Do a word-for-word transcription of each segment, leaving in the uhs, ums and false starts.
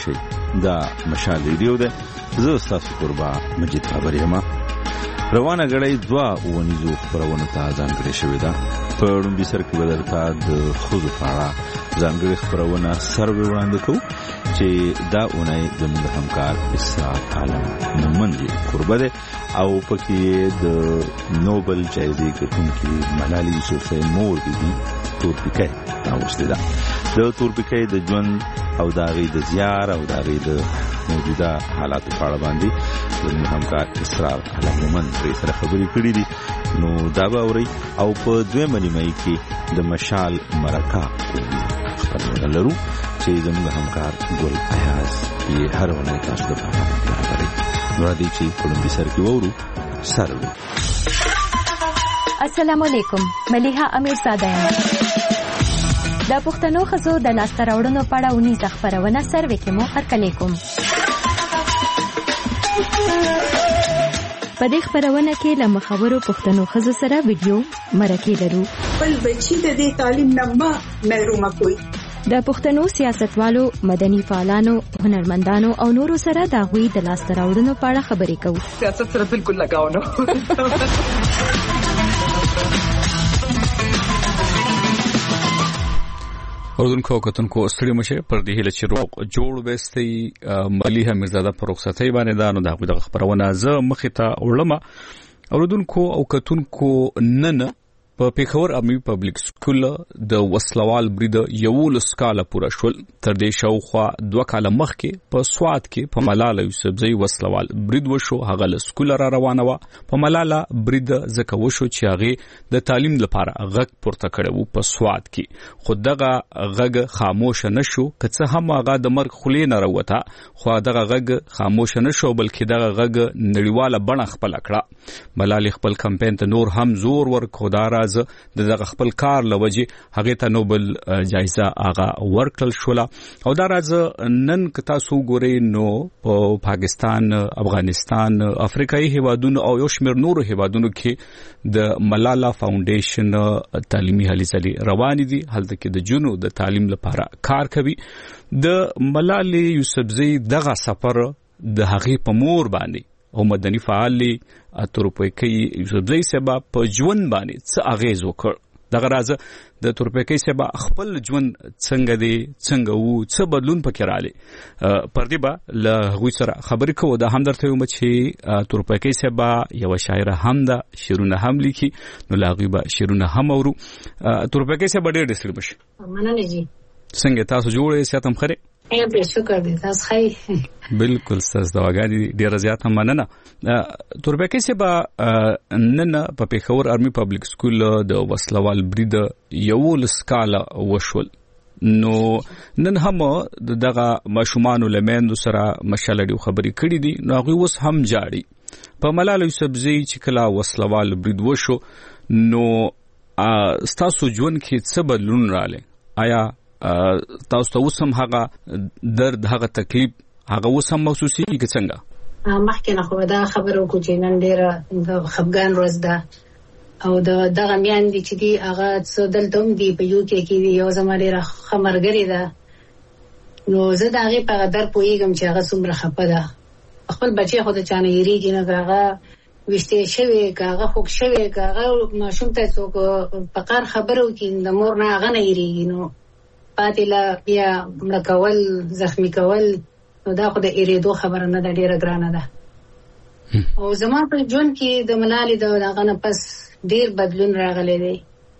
شئ. دا مشال ریډیو ده. زه ستاسو قربا مجید خبري یم. روانه غړی دوا ونیزو خبرونه ته ځانګړې شوې ده. په لومړي سر کې بدلتا د خوځو په اړه ځانګړې خبرونه سروې وړاندې کوو چې دا اونۍ زموږ همکار اسحاق عالم نومندي قربه ده او پکې د نوبل جایزې ګټونکي ملالۍ یوسفزۍ مور بیبي تورپیکۍ راوستې ده. د تورپیکۍ د ژوند او د هغې د زیار او د هغې د موجوده حالاتو په اړه باندې زموږ همکار اسحاق عالم نومند پرې سره خبرې کړي دي. نو دا به اورئ او په دویمه نیمایي کې د مشال مرکه خبرونه لرو چې زموږ همکار ګل ایاز یې هر ونه تاسو ته برابروي. نو راځئ چې په لومړي سر کې واورو سروې. السلام علیکم. ملیحه امیرزاده یم. د پښتنو ښځو د لاسته راوړنو په اړه اونیزه خپرونه سروې کې مو هرکلی کوم. په دې خپرونه کې له مخورو پښتنو ښځو سره ویډیو مرکې لرو. بل بچی د دې تعلیم نه ما محرومه کوي. د پښتنو سیاستوالو، مدني فعالانو، هنرمندانو او نورو سره د هغوی د لاسته راوړنو په اړه خبرې کوو. سیاست سره بالکل لګاو نه. اوردونکو کتونکو ستړي مشه پر دې هله چې روغ جوړ وستي ملیحه امیرزاده پر رخصتۍ باندې دا نو د هغوی د خبرونه زه مخې ته وړم. اوردونکو او کتونکو نن په پیښور عمومي پبلک سکول د وسلوال برید یو لسکاله پوره شول. تر دې شاوخوا دوه کاله مخکې په سوات کې په ملاله یوسفزۍ وسلوال برید وشو. هغه له سکول را روانه وه. په ملاله برید ځکه وشو چې هغې د تعلیم لپاره غږ پورته کړی و په سوات کې، خو دغه غږ خاموشه نه شو. که څه هم هغه د مرګ خولې نه راوته، خو دغه غږ خاموشه نه شو بلکې دغه غږ نړیواله بڼه خپله کړه. ملالۍ خپل کمپین ته نور هم زور ورکړ. دا راز د دغه خپل کار لوجه هغه ته نوبل جایزه هغه ورکړل شوله. او دا راز نن که تاسو ګورئ نو په پاکستان، افغانستان، افریقایي هیوادونو او یو شمېر نورو هیوادونو کې د ملاله فاونډیشن تعلیمي هلې ځلې روانې دي. هلته کې د جنو د تعلیم لپاره کار کوي. د ملالۍ یوسفزۍ دغه سفر د هغې په مور باندې او مدني فعال تورپیکۍ یوسفزۍ صاحب په ژوند باندې څه اغیز وکړ. دغه راز د تورپیکۍ صاحب خپل ژوند څنګه دی، څنګه وو، څه بدلون پکې راغلی. پر دې به له هغوی سره خبرې کوو. دا هم درته وایم چې تورپیکۍ صاحب یوه شاعره هم ده، شعرونه هم لیکي. نو له هغوی به شعرونه هم اورو. تورپیکۍ صاحب ډېر ډېر ستړي مشي. مننه جی. څنګه تاسو جوړ یې؟ صحت هم ښه دی؟ ډېر شکر دی. تاسو ښه؟ بالکل ستاسو دعاګانې ډېره زیاته مننه. تورپیکۍ صاحب نن په پیښور عمومي پبلک سکول د وسلوال برید یولس کاله وشول. نو نن هم دغه ماشومانو له میندو سره مشالډي خبرې کړې دي. نو هغوی اوس هم جاړي. په ملاله یوسفزۍ چې کله وسلوال برید وشو نو ستاسو ژوند کې څه بدلون راغلی؟ آیا تاسو ته اوس هم هغه درد، هغه تکلیف هغه اوس هم محسوسېږي که څنګه؟ مخکې نه خو دا خبره وکړو چې نن ډېره د خفګان ورځ ده او د دغه میندې چې دي هغه څه دلته هم دي په یو کې کې دي. یو زما ډېره ښه ملګرې ده. نو زه د هغې په قدر پوهېږم چې هغه څومره خفه ده. خپل بچی خو د چا نه هېرېږي نه، که هغه ویشتې شوی، که هغه خوږ شوی، که هغه ماشوم ته څوک په قهر خبره وکړي د مور نه هغه نه هېرېږي. نو پاتې له بیا مړه کول، زخمي کول، نو دا خو د هېرېدو خبره نه ده، ډېره ګرانه ده. او زما په ژوند کې د ملالې د هغه نه پس ډېر بدلون راغلی دی.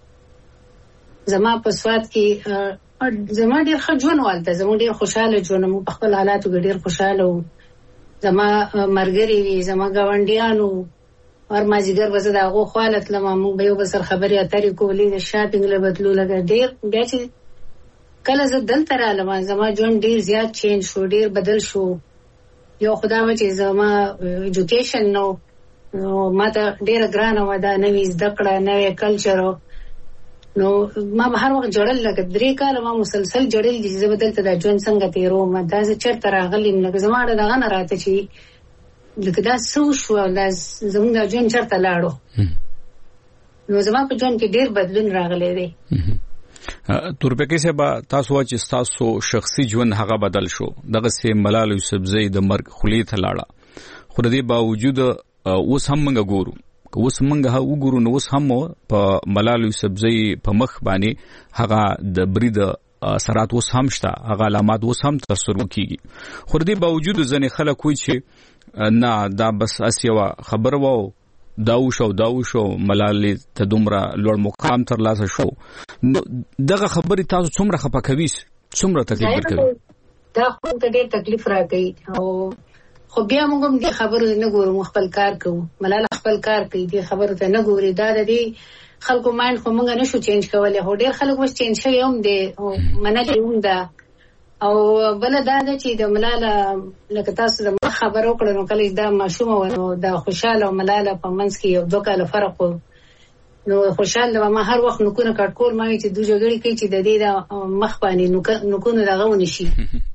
زما په سوات کې زما ډېر ښه ژوند و. هلته زموږ ډېر خوشحاله ژوند و. په خپل حالاتو کې ډېر خوشحاله و. زما ملګري وي، زما ګاونډیان وو. هر مازدیګر به زه د هغو خواله تلم، موږ به یو بل سره خبرې اترې کولې، د شاپینګ له بدلو لږه ډېر. بیا چې کله زه دلته رالم زما ژوند ډېر زیات چینج شو، ډېر بدل شو. یو خو دا وه چې زما ایجوکیشن نو ما ته ډېره ګرانه وه، دا نوې زده کړه، نوی کلچر. نو ما به هر وخت جړل، لکه درې کاله ما مسلسل جړل چې زه به دلته دا ژوند څنګه تېروم، دا زه چېرته راغلی یم. لکه زما ډه دغه نه راته چې لکه دا څه وشوه، دا زموږ دا ژوند چېرته لاړو. نو زما په ژوند کې ډېر بدلون راغلی دی. تورپکې صاحب تاسو چې تاسو شخصي ژوند هغه بدل شو دغه سي ملالۍ یوسفزۍ د مرګ خلی ته لاړه خو د دې باوجود اوس هم موږ ګورو اوس موږ هغه وګورو نو اوس هم په ملالۍ یوسفزۍ په مخ باندې هغه د برید اثرات اوس هم شته هغه علامات اوس هم تصور کیږي خو د دې باوجود ځنې خلک وایي چې نه دا بس اسیوا خبر وو داو شو داو شو ملالۍ ته دومره لوړ مقام تر لاسه شو دغه خبرې تاسو څومره خپکوي څومره تکلیف ورکوي دا خو ته ډېر تکلیف راکړي او خو بیا موږ هم دې خبرو نه ګورو خپل کار کوو ملالۍ خپل کار کوي دې خبرو ته نه ګوري دا د دې خلکو مایند خو موږ نه شو چینج کولای هو ډېر خلک وس چینج شوی هم دي او منلي هم ده او بل دا ده چې د ملاله لکه تاسو د خبرو کړو نو کله دا ماشومه ورو د خوشاله او ملاله په منځ کې یو دوه کاله فرق و نو خوشاله ما هر وخت نکونه کټکول ما چې دوه جګړې کوي چې د دې د مخ باندې نکونه دغه ونشي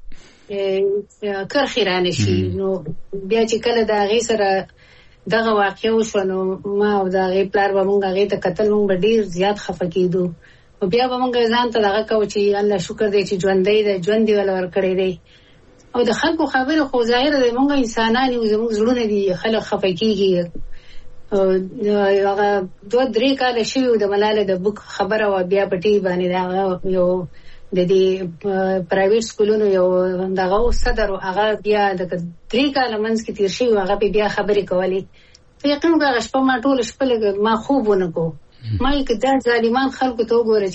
کرخیرانه شي نو بیا چې کله دا غي سره دغه واقع وشو نو ما او دا غي پلار به مونږ غي ته قتل مونږ ډیر زیات خفه کیدو او بیا به مونږ ځان ته دغه کو چې الله شکر دې چې ژوندۍ ده ژوند دی ول ور کړی دی او د خلکو خبره خو ظاهر ده مونږ انسانان یو زموږ زړونه دي خلک خفه کیږي او هغه دوه درې کال شي د ملاله د بوک خبره و بیا پټي باندې دا یو د دې پرایویټ سکولونو یو دغه صدر هغه بیا د درې کال منځ کې تیر شي هغه بیا خبرې کولې یقین هغه شپه ما ټول شپه ما خوب ونکو ما یک د ظالمان خلکو ته وګوره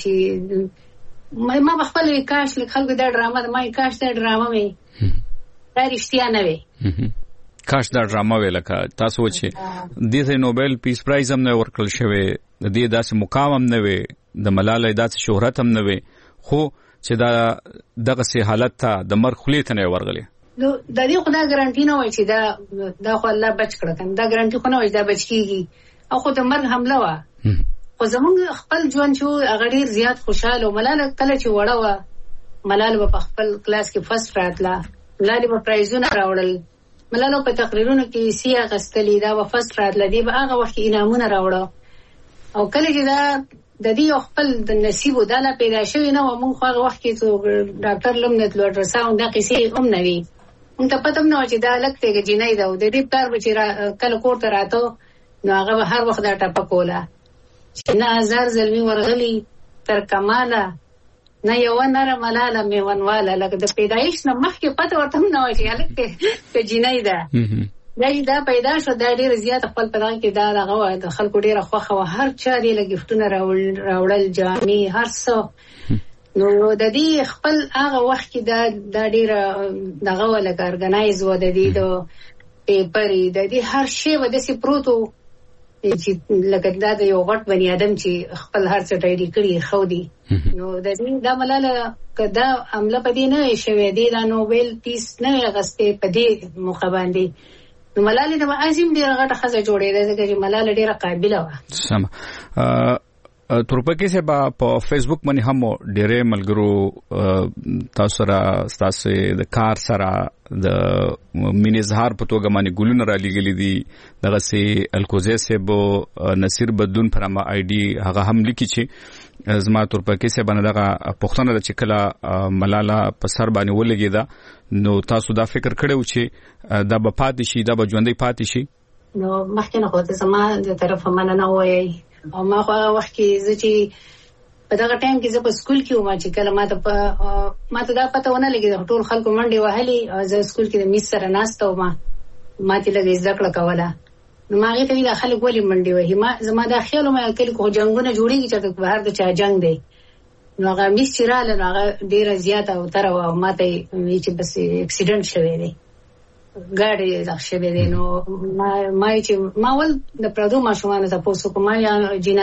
چې ما بخپل کاش لک خلکو دا ډرامه ما کاش دا ډرامه مې دا رښتیا نه وي کاش دا ډرامه وی لکه تاسو چې د نوبل پیس پرایز هم نه ورکړل شوی د دې داسې مقام هم نه وي د ملالۍ داسې شهرت هم نه وي خو چې دا دغه سي حالت ته د مرګ خلی ته نه ورغلی نو د دې خدای ګارانټي نه وای چې دا دا خو الله بچ کړه کنه دا ګارانټي خو نه وای دا بچ کیږي او خو د مرګ حمله وا خو زمونږ خپل ژوند چې هغه ډیر زیات خوشاله او ملاله کله چې وړه وا ملاله په خپل کلاس کې فرست راتله ملاله په پرایزونه راوړل ملاله په تقریرونو کې سیه غستلې دا په فرست راتله دی به هغه وخت انعامونه راوړل او کله چې دا د دې خپل د نصیب وداله پیدا شوی نه و مونږ خو هغه وخت کې څو ډاکټر لمنت لوټر ساوند د قصې هم نه وی مونږ ته پته نه و چې دا لکه کې جنۍ ده د دې پلار بچی کله کور ته راته نو هغه هر وخت دا ټپه کوله چې نه هزار زلمی ورغلی تر کماله نه یو نره ملاله میونواله لکه د پیدایش نه مخکې پته ورته نه و چې لکه کې جنۍ ده دا دا پیدا شو دا ډیر زیات خپل په دغه کې دا دغه د خلکو ډیره خوخه و هر چا دی لګفتونه راوړل راوړل جامې هر څه نو د دې خپل هغه وخت کې دا د ډیره دغه ولګ ارګنایز و د دې د پیپر د دې هر شی و د سي پروتو چې لکه دا د یو غټ بنی ادم چې خپل هر څه ډایري کړی خو دی نو د دې د ملاله کدا عمله پدې نه شوي دی د نوبل پیس نه غسته پدې مخ باندې نو ملاله د عظیم ډیره غټه خزه جوړې ده چې ملاله ډیره قابله و سم تورپکې صاحب په فیسبوک باندې هم ډیره ملګرو تاسو را تاسو د کار سره د مين اظهار په توګه باندې ګلونه را لګلې دي دغه سي الکوزي صاحب نصیر بدون پرما آی ډي هغه هم لیکي چې زما تورپکې صاحب نه دغه پښتنه د چکلا ملاله په سر باندې ولګي دا نو تاسو دا فکر کړو چې دا به پاتې شي دا به ژوندۍ پاتې شي نو مخکې نه کوته زما د طرفه مننه وایي او ما خو هغه وخت کې زه چې په دغه ټایم کې زه په سکول کې وم چې کله ما ته په ما ته دا پته ونه لګېده ټول خلکو منډې وهلې زه سکول کې د میس سره ناسته وم ما ته لږ زده کړه کوله نو ما هغې ته ویل دا خلک ولې منډې وهي ما زما دا خیال وم کلي خو جنګونه جوړېږي چې بهر د چا جنګ دی نو هغه میس چې راغله نو هغه ډېره زیاته اوتره وه او ما ته یې ویل چې بس اکسیډنټ شوی دی ګاډي دغه شوی دی نو ما ما چې ما ول د پردو ماشومانو تاسو کوم یا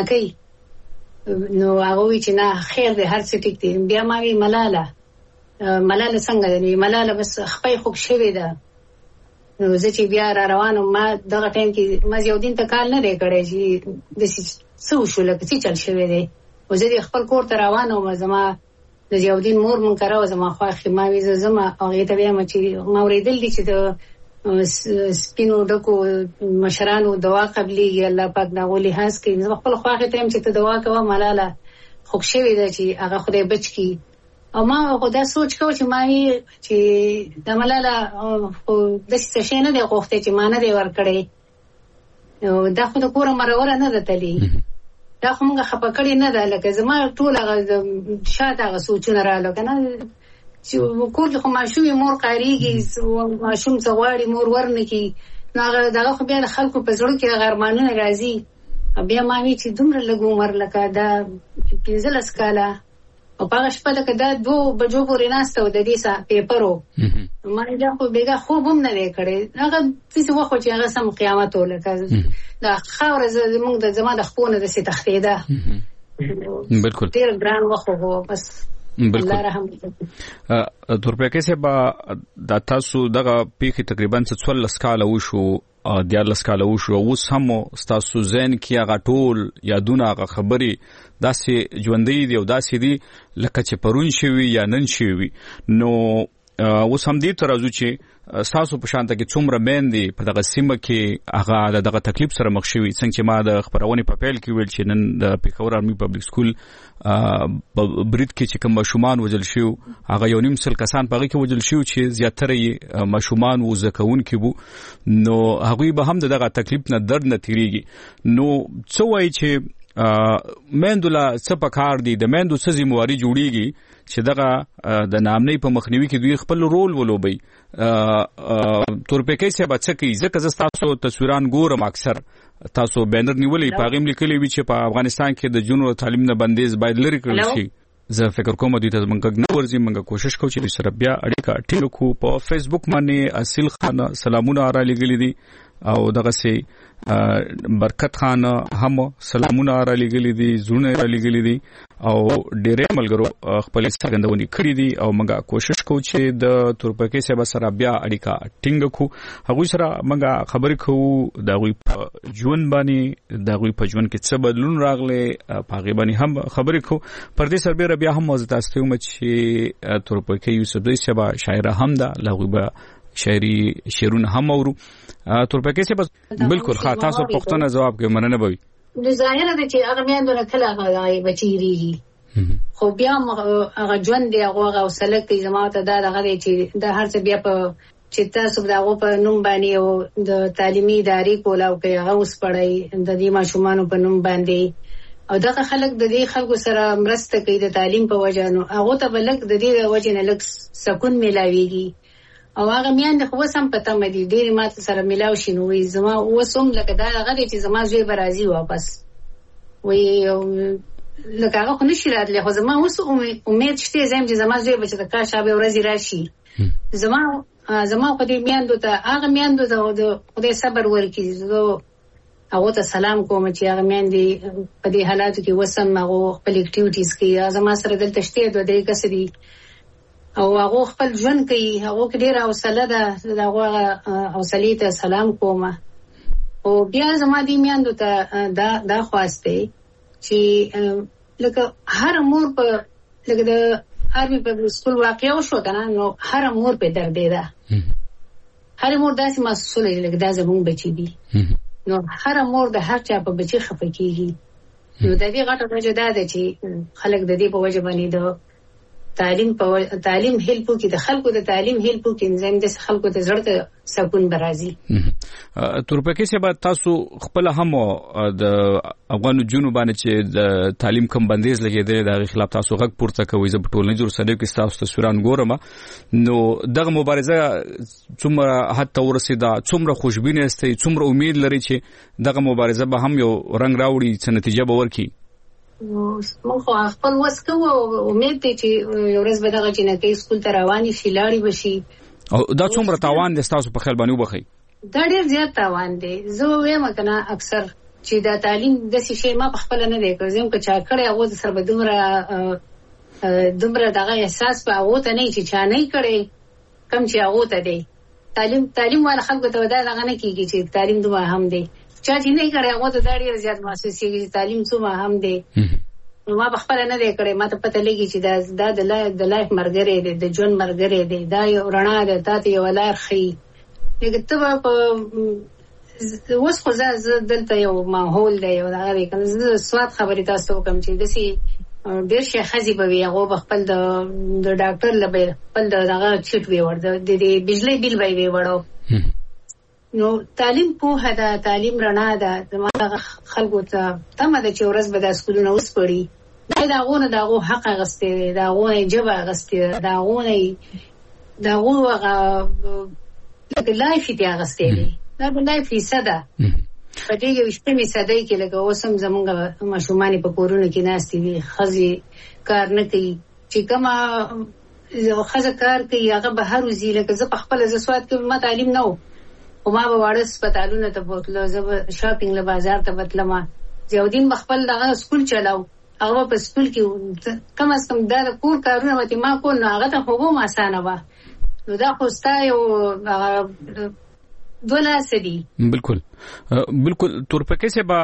جنکې نو هغه وی چې نه خیر دی هر څه ټیک دی بیا ما وی ملاله ملاله څنګه دی ملاله بس خپې خوب شوی ده نو زه چې بیا را روانم ما دغه ټایم کې ما یو دین ته کال نه دی کړی چې د څه شو لکه څه چل شوی دی او زه خپل کور ته روانم زما د یودین مور مون کراو زما خواخې ما وی زما هغه ته بیا چې ما ورېدل دي چې د سپینو ډکو مشرانو دوا قبلي الله پاک دا ولي هاس کې خپل خواخې ته چې ته دوا کوه ملاله خوښ شوی دی چې هغه خدای بچ کی. او ما خدا سوچ کو چې ما چې د ملاله د څه شي نه دی غوښته چې ما نه دی ورکړی. دا خو د کور مرور نه ده تلی. دا خو موږ خپه کړی نه ده لکه زما ټول هغه شاته هغه سوچونه رااله کنه چې کور خو ماشوم مور قاریږي ماشوم څه غواړي مور ورنکي نو هغه دغه خو بیا د خلکو په زړه کې غرمانونه راځي. بیا ما وی چې دومره لږ عمر لکه دا پنځلس کاله او په هغه شپه لکه دا دوه بجو پورې ناسته و د دې سا پیپرو ما دا خو بیګا خوب هم نه دی کړی. هغه څه وخت چې هغه سم قیامت ولکه دا خاور زمونږ د زما د خپونه د سي تختیدا بالکل ډیر ګران وخت وو بس الله رحم وکړي. تورپیکې سه با د تاسو دغه پیخي تقریبا څوارلس کاله وشو دیارلس کاله وشو اوس هم تاسو ذهن کې هغه ټول یادونه هغه خبري داسې ژوندۍ دي او داسې دي لکه چې پرون شوي یا نن شوي. نو اوس هم دې تر ازو چې تاسو په شانته کې څومره مېندې په دغه سیمه کې هغه دغه تکلیف سره مخ شوي څنګه چې ما د خبرونه په پیل کې ویل چې نن د پیښور آرمي پبلک سکول برید کې چې کوم ماشومان وژل شو هغه یو نیم سل کسان په هغه کې وژل شو چې زیاتره یې ماشومان و زکون کې وو. نو هغه به هم دغه تکلیف نه درد نه تیریږي. نو څه وایي چې مېندولا څه پکار دي د مېندو څه ذمہواری جوړیږي چې دغه د نامنۍ په مخنیوي کې دوی خپل رول ولوبي. تورپیکې سه بچ کی ځکه تاسو تصویران ګورم اکثر تاسو بینر نیولې پاغم لیکلي وی چې په افغانستان کې د جنونو تعلیم نه بندیز باید لري کړل شي. زه فکر کوم دوی ته موږ نه ورځي موږ کوشش کوو چې سره بیا اړیکه ټینګ کو. په فیسبوک باندې اصل خان سلامونه را لګلې دي او دغه سي برکت خان هم سلامونه را لګلې دي زونه را لګلې دي او ډېرې ملګرو خپل څرګندونې کړې دي او موږ کوشش کوو چې د تورپیکې سره سره بیا اړیکه ټینګ کو. هغه سره موږ خبرې کوو د غوي په ژوند باندې د غوي په ژوند کې څه بدلون راغلي په غي باندې هم خبرې کوو. پر دې سره بیا هم موضوع تاسو ته چې تورپیکې یوسف دوی سبا شاعر هم ده لغوي به شاعري شعرونه هم اورو. تورپیکې سه بالکل خا تاسو پښتنه جواب کې مننه بوي. د ظاهر ده چې هغه میاندونه کله هغه بچیږي خو بیا هغه ژوند دی هغه وسله کوي زما ته دا دغه چې د هر څه بیا په چې تاسو دغه په نوم باندې او د تعلیمي ادارې کولاو کوي هغه اوس پړای د دې ماشومان په نوم باندې او دغه خلک د دې خلکو سره مرسته کوي د تعلیم په وجه نو هغه ته بلک د دې وجه نه لک سکون ملاويږي. او هغه میان خو سم پته مې ډېر ماته سره ملاو شي نو وي زما وسوم لکه دا هغه چې زما زوی برازي واپس وي لکه هغه خو نشي راتلی خو زما اوس امید شته زم چې زما زوی بچ د کا شابه ورځي راشي. زما زما په دې میان دوته هغه میان دوته د خدای صبر ورکړي. زه هغه ته سلام کوم چې هغه میان دي په دې حالاتو کې وسم هغه خپل اکټیویټیز کوي. زما سره دلته شته دوه درې کس دي او هغه خپل ژوند کوي. هغه کې ډیر حوصله ده هغه حوصله ته سلام کوم. او بیا زما دې میاندو ته دا دا خواسته چې لکه هر مور په لکه د آرمي په سکول واقعا وشو کنه نو هر مور په درد ده. هر مور داسې مسؤله لکه دا زموږ بچی دي نو هر مور د هر چا په بچی خفه کیږي. نو د دې غټه وجه ده چې خلک د دې په وجه باندې د تعلیم په تعلیم هیلپ کوي د خلکو د تعلیم هیلپ کوي انځم د خلکو د زړه سکون برازي. تورپیکې سه تاسو خپل هم د افغان جنوب باندې چې د تعلیم کم بندیز لګیدل د خلاف تاسو غږ پورته کوي. زه په ټولنې جوړ سره کې تاسو تصویران ګورم نو دغه مبارزه څومره حتی ورسېده څومره خوشبینه استي څومره امید لري چې دغه مبارزه به هم یو رنگ راوړي څه نتیجه به ورکړي. مو خو خپل وسکو امید دي چې یو ورځ به دغه جنکې سکول ته رواني شي لاړې بشي. او دا څومره تاوان دي تاسو په خیال باندې وبخي؟ دا ډیر زیات تاوان دی. زه وایم کنه اکثر چې دا تعلیم د شي ما په خپل نه دی کوم که چا کړی هغه سره به دومره دومره دغه احساس په هغه ته نه چې چا نه کړی کم چې هغه ته دی. تعلیم تعلیم ول خلکو ته دا دغه نه کیږي چې تعلیم دوه هم دی. چا چې نه کړی هغه ته ډیر زیات محسوس کیږي چې تعلیم څومره هم دی. نو ما په خپل نه دی کړی ما ته پته لګي چې دا د لایف د لایف مرګره دی د ژوند مرګره دی دا یو رڼا ده تاسو یو لار خي. لکه ته په اوس خو زه دلته یو ماحول دی یو هغه کنه زه سواد خبرې تاسو کوم چې دسي ډېر شي خزي به وي هغه خپل د د ډاکټر لبه خپل دغه چټ وی ورده د بجلی بیل به وی وړو. نو تعلیم په هدا تعلیم رڼا ده زموږ خلکو ته تمه ده چې ورځ به د سکولونو اوس پړي دا غونه دغه حق غسته دا غونه جبا غسته دا غونه دا غوغه لکه لایف دی غسته دی دا په لایف صدا په دې کې وشته می صدای کې لکه اوسم زمونږ ماشومان په کورونو کې ناشتي دي خزي کار نه کوي چې کما یو خزه کار کوي هغه به هر وزي لکه زه په خپل ز سواد کې ما تعلیم نه و او ما به واړه سپټالونه ته بوتلو زه شاپینګ له بازار ته بتلم یو دین بخپل دغه سکول چلاو هغه په سکول کې کم از کم دا کور کارونه وتی ما کول نه هغه ته خو ما اسانه و نو دا خو ستایو دوله سدي بالکل بالکل تور پکې سه با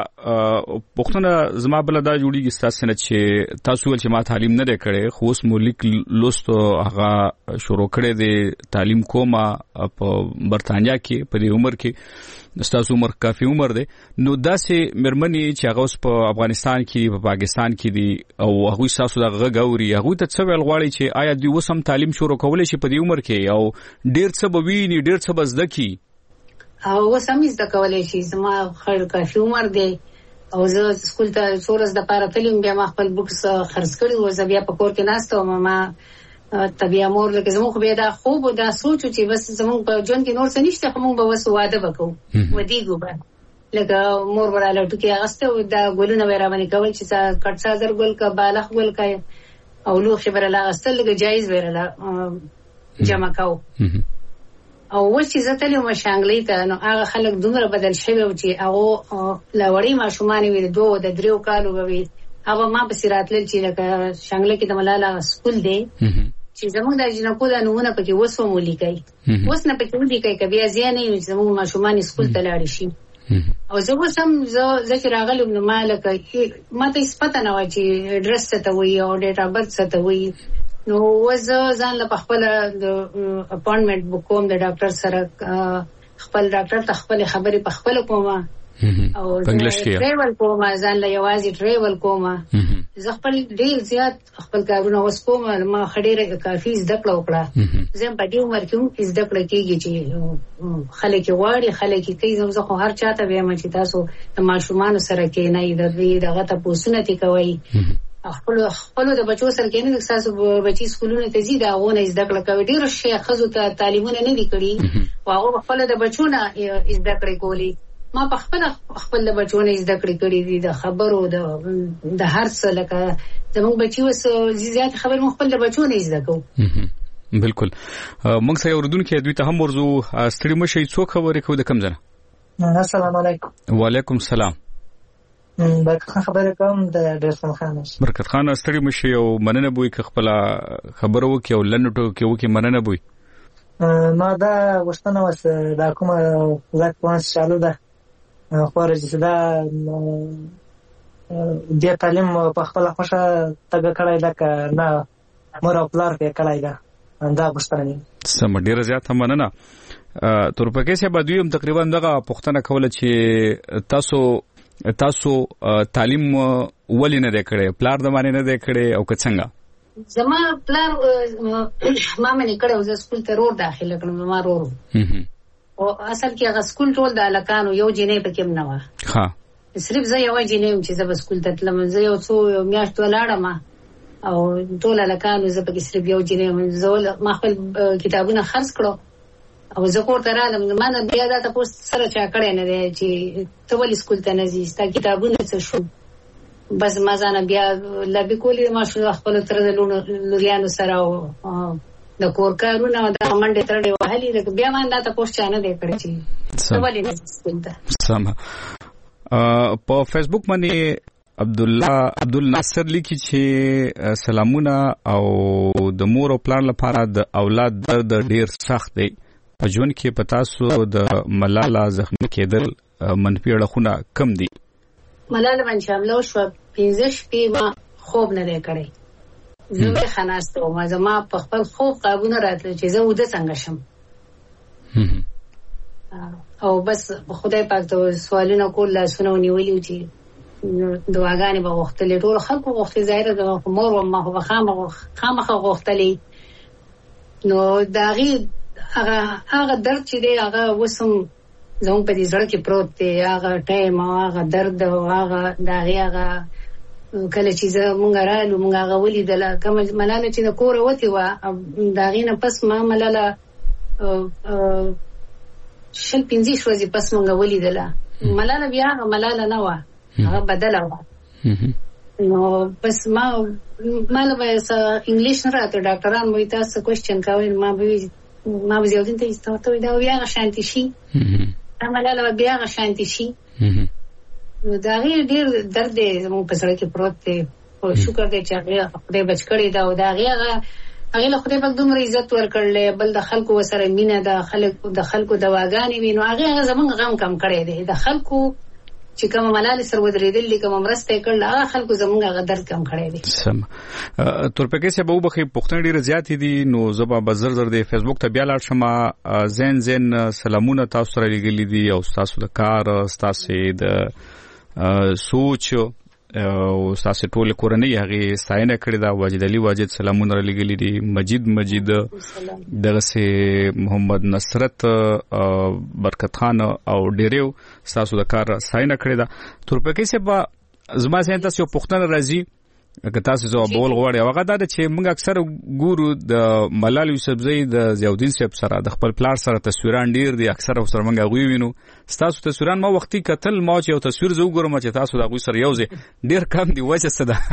پښتون زما بل دا جوړیږي ستاسو نه چې تاسو ول چې ما تعلیم نه ده کړې خو اوس مولیک لوستو هغه شروع کړې دي تعلیم کومه په برتانیا کې په دې عمر کې ستاسو عمر کافي عمر ده نو داسې مرمنې چې هغه اوس په افغانستان کې په پاکستان کې دي او هغه تاسو دغه غوري هغه ته څه ویل غواړي چې آیا دوی وسم تعلیم شروع کولای شي په دې عمر کې او ډېر څه بویني ډېر څه بزدکی او وسمې زده کولای شي زما خیر کافي عمر دی او زه سکول ته څورس د پاره تلم بیا ما خپل بوکس خرڅ کړی و زه بیا په کور کې ناستم ما طبيعه مور لکه زموږ خو بیا دا خوب او دا سوچ چې بس زموږ په ژوند کې نور څه نشته خو موږ به وس واده وکړو ودیګو به لکه مور وراله ټکی اغسته او دا ګلونه ورا باندې کول چې کټ سازر ګل کا بالغ ګل کا او لو خبره لا اصل لکه جایز ورلا جمع کاو او وڅ زتلې مو شانګلې ته نو هغه خلک دومره بدل شوی او چې هغه لوړی ماشومان وي دوه د دریو کالو وي هغه ما په سیراتل چې لکه شانګلې کې د ملاله سکول دی چې زموږ د جنکو د نمونه پکې وسو مولي کوي وس نه پکې ودی کوي کبي ازیانه چې زموږ ماشومان سکول ته لاړ شي او زه وسم زه ذکر راغلم نو مالک ما ته سپته نه و چې ډرس ته وي او ډیټا برث ته وي نو وزه ځان له خپل د اپاینټمنت بوکوم د ډاکټر سره خپل ډاکټر ته خپل خبرې په خپل کومه او ټریول کومه ځان له یوازې ټریول کومه زه خپل ډیر زیات خپل کارونه وس کوم ما خډيره کافي زده کړو کړه زم په دې عمر کې زده کړې کېږي چې خلک واړي خلک کوي زه خو هر چاته وایم چې تاسو د ماشومان سره کې نه د دې دغه ته پوسونه تي کوي خپل خپل د بچو سره کې نه تاسو بچي سکولونو ته زیاده غونه زده کړه کوي ډیر شي خزو ته تعلیمونه نه دي کړی او هغه خپل د بچو نه زده کړې کولی ما په خپل خپل د بچو نه زده کړې کړې دي د خبرو د د هر څه لکه زموږ بچي وس زیات خبر مو خپل د بچو نه زده کوو بالکل موږ سره اوردونکو دوی ته هم ورزو ستړي مشي څو خبرې کوي د کم ځنه السلام علیکم وعلیکم السلام برکت خان خبره کوم د ډیرسم خان برکت خان ستړي مشي او مننه بوي ک خپل خبرو کې او لنټو کې وکي مننه بوي ما دا وښتنه وس دا کومه زک پوانس چالو ده خورج دا د تعلیم په خپل خوښه تګ کړای دا نه مور او پلار کې کړای دا دا وښتنه سم ډیر زیات مننه تر پکې سه به دوی هم تقریبا دغه پښتنه کوله چې تاسو تاسو تعلیم ولې نه وکړې پلار د باندې نه وکړې او که څنګه زما پلار ما مې کړو زه سکول ته ور داخله کړم ما ورو او اصل کې هغه سکول ټول د الکانو یو جنې پکې نه و ها صرف زه یو جنې چې زه سکول ته تلم زه یو څو میاشت ولاړم او ټول الکانو زه پکې صرف یو جنې زه ما خپل کتابونه خرڅ کړو او زه کور ته رالم ما نه بیا دا تاسو سره چا کړی نه دی چې ته ولې سکول ته نه ځې ستا کتابونه څه شو بس ما ځان بیا لبي کولې ما شو خپل تر د لوريانو سره د کور کارونه د منډه ترډه وهلې بیا ما دا تاسو چا نه دی کړی چې ته ولې نه سکول ته سم په فیسبوک باندې عبد الله عبد الناصر لیکي چې سلامونه او د مور او پلان لپاره د اولاد درد ډیر سخت دی په ژوند کې په تاسو د ملاله زخمی کېدل منفي اړخونه کم دي ملاله باندې حمله شو پنځه شپې ما خوب نه دی کړی زه به خناستو ما زما په خپل خوب قابونه راتل چې زه وده څنګه شم او بس خدای پاک ته سوالونه کول لاسونه ونیولې چې دواګانې به غوښتلې ټول خلکو غوښتي ظاهره د مور او ما خو خامخا غوښتلې نو داغي هغه هغه درد چې دی هغه وسم زموږ په دې زړه کې پروت دی هغه ټایم هغه درد او هغه داغي هغه کله چې زمونږ رالو مونږ هغه ولیدله کوم ملاله چې د کور وتی و داغي نه پس ما ملاله شل پنځه ورځې پس مونږ ولیدله ملاله بیا ملاله نه و هغه بدله و نو بس ما ماله به انګلیش نه راته ډاکټران وایي تاسو کوېسچن کوئ ما به ما به یو دین ته استوته دا بیا شانتي شي ملاله بیا شانتي شي نو دا غیر ډیر درد دی زموږ په سره کې پروت دی او شکر دی چې هغه خدای بچ کړی دا او دا هغه هغه له خدای په دومره عزت ورکړل بل د خلکو سره مینه د خلکو د خلکو دواګانې وینو هغه زمونږ غم کم کړی دی د خلکو چې کوم ملال سر ودرېدل کوم مرسته کړل هغه خلکو زمونږ هغه درد کم کړی دی سم تورپکې سه به وبخې پښتون ډیر زیات دي نو زبا بزر زر دی فیسبوک ته بیا لاړ شمه زین زین سلامونه تاسو سره لګلې دي او تاسو د کار تاسو د سوچ او تاسو ټول کورنۍ هغه ستاینه کړې دا واجد علي واجد سلامونه لګلې دي مجید مجید دغه سه محمد نصرت برکت خان او ډیرو تاسو د کار ستاینه کړې دا تورپکې سه با زما سه تاسو پښتنه راځي که تاسو جواب بول غواړئ هغه دا چې موږ اکثر ګورو د ملال یوسفزئی د زیاودین صاحب سره د خپل پلار سره تصویران ډیر دي اکثر سره موږ غوي وینو تاسو تصویران ما وختي کتل ما چې یو تصویر زو ګورم چې تاسو د غوي سره یوځي ډیر کم دی وجه څه ده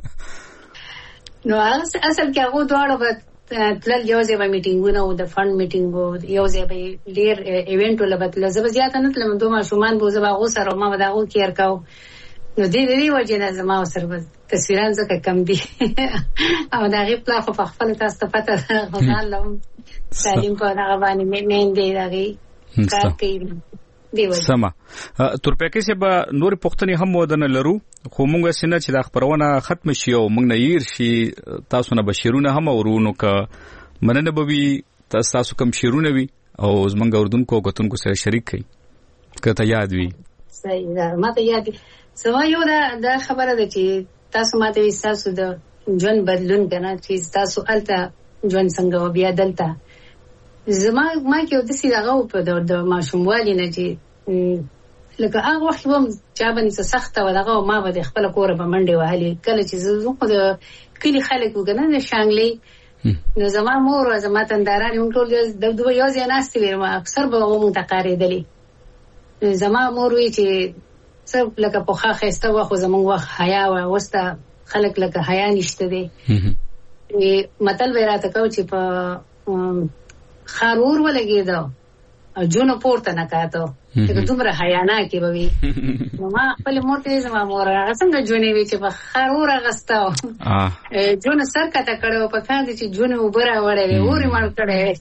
نو اصل کې هغه دواړه به تل یوځي به میټینګونه او د فند میټینګ او یوځي به ډیر ایونت ولبت لزب زیات نه تل دوه ماشومان بو زبا غو سره ما دغه کیر کاو نو دې دې وجه نه زما سره تصویران زکه کم دي او دا غي پلا خو خپل تاسو ته پته غوښتلم تعلیم په هغه باندې مې دې راغی کار کوي دی وایي سما تورپکې سه به نور پښتني هم ودان لرو خو موږ سينه چې د خبرونه ختم شي او موږ نه ير شي تاسو نه بشیرونه هم ورونو ک مننه به تاسو کوم شیرونه وي او زمونږ اردوونکو غتونکو سره شریک کړئ کته یاد وي صحیح ده ماته یاد سما یو دا د خبره ده چې تاسو ماته وي تاسو د ژوند بدلون کنه چې تاسو الته ژوند څنګه بیا دلته زما ما کې د سې دغه په د ماشوموالي نه چې لکه هغه وخت هم چې باندې سخته و دغه ما به خپل کور په منډه وهلي کله چې زه خو د کلی خلک وګنه د شانګلي نو زما مور او زما تنداران هم ټول د دوه یو ځای ناستې وي ما اکثر به هم تقاریدلې زما مور وی چې څه لکه په خاخه استو خو زمونږ وخت حیا و وسته خلک لکه حیا نشته دي وی متل ورته کو چې په خارور ولګي دا جون پورته نه کاته چې دومره حیا نه کې به وي ما خپل مور ته زما مور هغه څنګه جونې وی چې په خارور غستاو جون سر کته کړو په خاندي چې جون وبره وړې ووري مړ کړې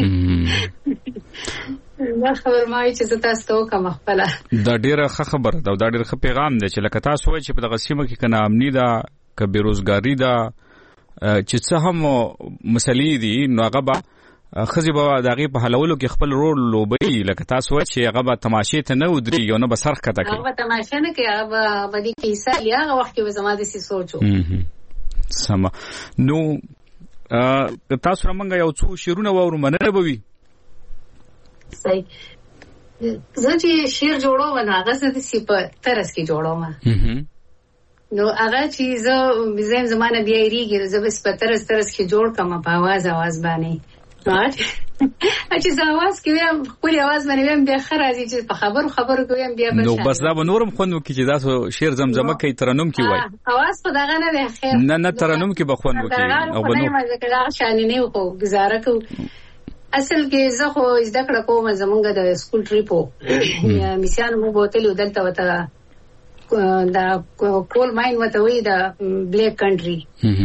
دا خبر ما چې تاسو ته کوم خپل دا ډیره ښه خبره دا دا ډیره ښه پیغام دی چې لکه تاسو وایي چې په دغه سیمه کې کنه امنی دا ک بیروزګاری دا چې څه هم مسلې دي نو هغه به خزي به دغه په حلولو کې خپل رول لوبي لکه تاسو وایي چې هغه به تماشې ته نه ودري یو نه به سرخ کته کوي هغه به تماشې نه کوي هغه به د کیسه لیا هغه وخت به زما د سي سوچو سم نو تاسو رمنګ یو څو شیرونه وورو مننه بوي صحیح زه چې شیر جوړو ونه هغه څه د سی په ترس کې جوړو ما نو هغه چې زه زم زمانه بیا ریږي زه بس په ترس ترس کې جوړ کما په आवाज आवाज باندې چې زه आवाज کوم خپل आवाज باندې ویم بیا خراځي چې په خبرو خبرو کوم بیا نو بس دا نورم خوندو کې چې تاسو شیر زمزمه کوي ترنم کې وای आवाज په دغه نه دی خیر نه نه ترنم کې بخوندو کې او بنو ما ذکر شان نه خو گزاره کو اصل کې زه خو زده کړه کوم زمونږ د سکول ټریپو میسیان مو بوتل دلته وته دا کول ماین وته وی دا بلیک کنټری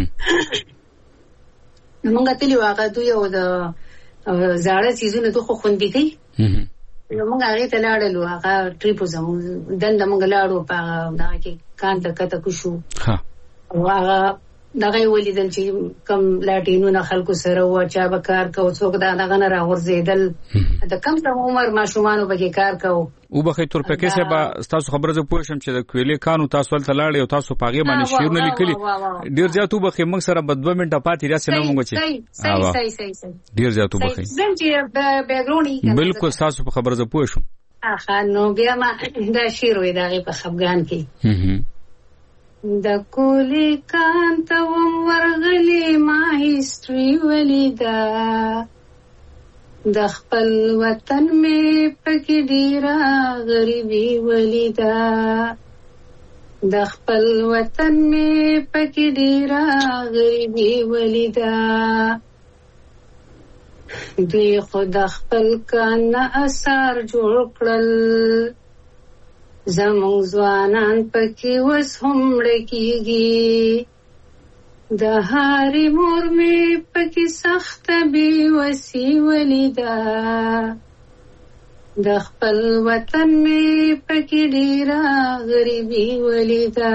موږ ته لیو هغه دوی او د زاړه سیزونه ته خو خوندې کوي نو موږ هغه ته لاړلو هغه ټریپو زموږ دند موږ لاړو په دا کې کان ته کته کو شو ها هغه دغه ولیدل چې کم لاټینونه خلکو سره و چا به کار کو څوک دا دغه نه راغورځېدل د کم کم عمر ماشومانو به کار کو او بخې تور پکې سه به تاسو خبره زه پوه شم چې د کویلې کانو تاسو ول تلاړې او تاسو پاغه باندې شیرونه لیکلي ډیر زیات وبخې موږ سره به دوه منټه پاتې راسي نه مونږ چې صحیح صحیح صحیح ډیر زیات وبخې زم چې بیک گراوند بالکل تاسو په خبره زه پوه شم اخا نو بیا ما دا شیر وې دغه په خفګان کې د کولی کان ته ورغلی ما هیستوري ولیدا د خپل وطن مې پکې ډیره غریبي ولیدا د خپل وطن مې پکې ډیره غریبي ولیدا دوی خو د خپل کان نه اثر جوړ کړل زموږ ځوانان پکې وس هم ړکیږي د هارې مور مې پکې سخته بې وسي ولیدا د خپل وطن مې پکې ډیره غریبي ولیدا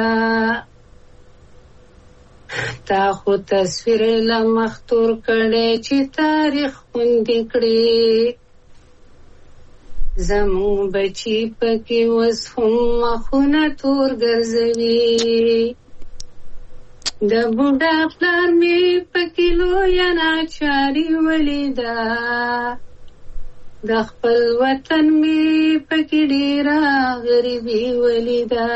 تا خو تصویر له مخ تور کړی چې تاریخ خوندي کړي زمون بچی پکې وس هم مخونه تور ګرځوي د بوډا پلار مې پکې لویه ناچاري ولیدا د خپل وطن مې پکې ډیره غریبي ولیدا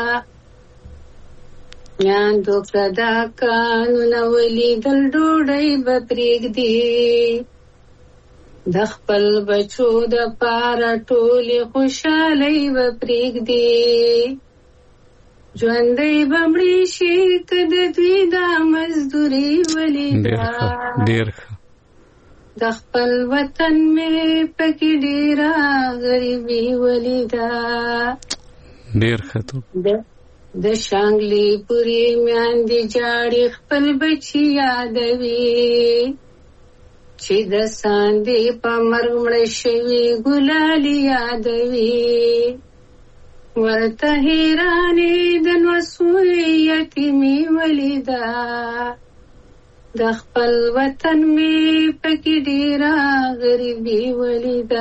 میاندو کدا کانونه ولیدل ډوډۍ به پرېږدي د خپل بچو د پاره ټولې خوشحالۍ به پرېږدي ژوندی به مړي شي که د دوی دا مزدوري ولیدا ډېر د خپل وطن مې پکې ډیره غریبي ولیدا ډېر ښه د شانګلې پورې میاندې جاړې خپل بچي یادوي چې د ساندې په مرګ مړه شوي ګلالي یادوي ورته حیرانې د نوسوي یتیمې ولیدا د خپل وطن مې پکې ډیره غریبي ولیدا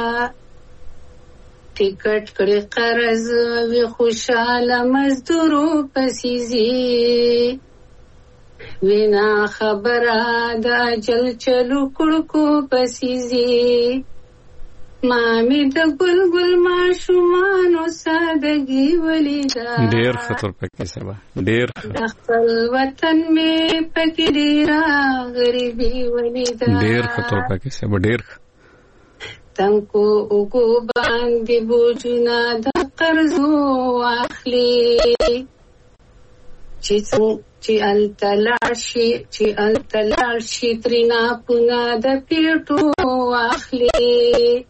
ټیکټ کړي قرض وي خوشاله مزدورو پسې ځي وینا خبره د اجل چلو کړکو پسې ځي مامي د ګل ګل ماشومانو سادګي ولیدا ډېر خطر پکې سبا ډېر د خپل وطن مې پکې ډیره غریبي ولیدا ډېر خطر پکې سبا ډېر تنکو اوګو باندې بوجونه د قرضو واخلي چې چې التلار شي چې التلار شي ترینا پونا د پیټو واخلي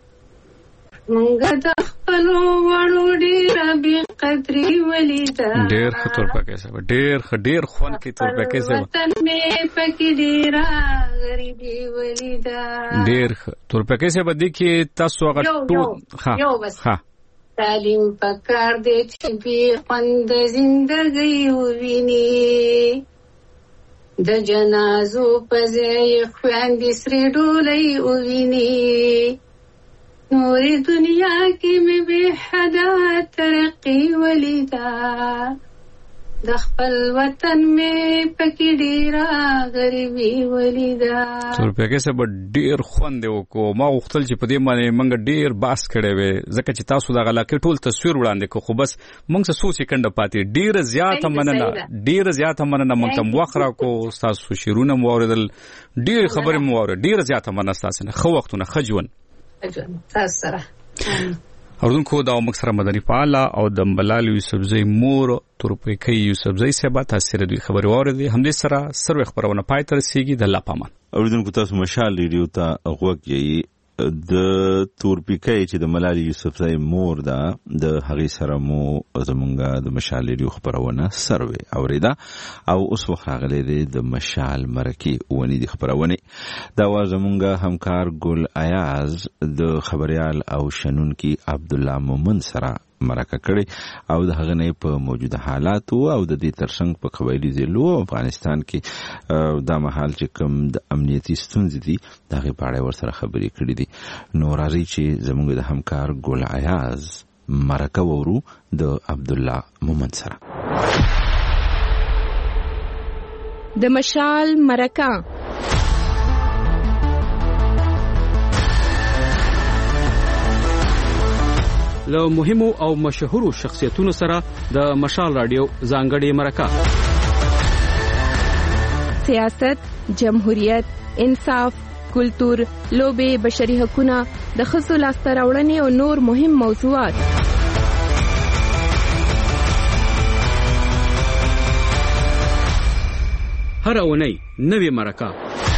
مونږ د خپل وړو ډیر به قدرې ولیدا ډیر خطر پکې سبا ډیر ډیر خون کې تور پکې سبا وطن مې پکې ډیر غریبي ولیدا ډیر تور پکې سبا د کې تاسو هغه ټول ها یو بس ها تعلیم پکار دې چې به خوند زندګي وویني د جنازو په ځای خويندې سره ډولۍ وویني نورې دنیا کې مې به حدا ترقي ولیدا د خپل وطن مې پکې ډیره غریبي ولیدا تر پکې سبا ډیر خوند وکړو ما وختل چې په دې باندې منګ ډیر باس کړي وي ځکه چې تاسو د غلاکې ټول تصویر وړاندې کو خو بس موږ څه سو سکند پاتې ډیر زیات مننه ډیر زیات مننه موږ تم وخره کو تاسو شیرونه موردل ډیر خبرې موارد ډیر زیات مننه تاسو نه خو وختونه خجون تاسو سره اوردونکو دا مکسره مدني فعال او د ملال یوسفزئی مور تورپیکي یوسفزئی سبا تاثیر دوی خبري اوریدي هم دې سره سروي خبرونه پای تر سیږي د الله پامان اوردونکو تاسو مشال ریډیو ته غوږی د تورپیکي چې د ملال یوسفزئی مور دا د هغې سره مو زمونږه د مشال ریډیو خبرونه سروي اوریدا او اوس وخت راغلی دی د مشال مرکي ونی د خبرونه دا و زمونږه همکار ګل ایاز د خبريال او شنونکي عبد الله مومن سره مرکه کړي او د هغه نه په موجوده حالات او د دې ترڅنګ په قبایلی ضلعو افغانستان کې د مهال چې کوم د امنیتي ستونزې دي دغه په اړه ورسره خبرې کړې دي. نو راځي چې زموږ د همکار ګل عیاض مرکه وورو د عبد الله مومن سره. د مشال مرکه له مهمو او مشهورو شخصیتونو سره د مشال رادیو ځانګړې مرکه. سیاست، جمهوریت، انصاف، کلتور، لوبې، بشري حقوقونه، د ښځو لاسته راوړنې او نور مهم موضوعات. هر اونۍ نوې مرکه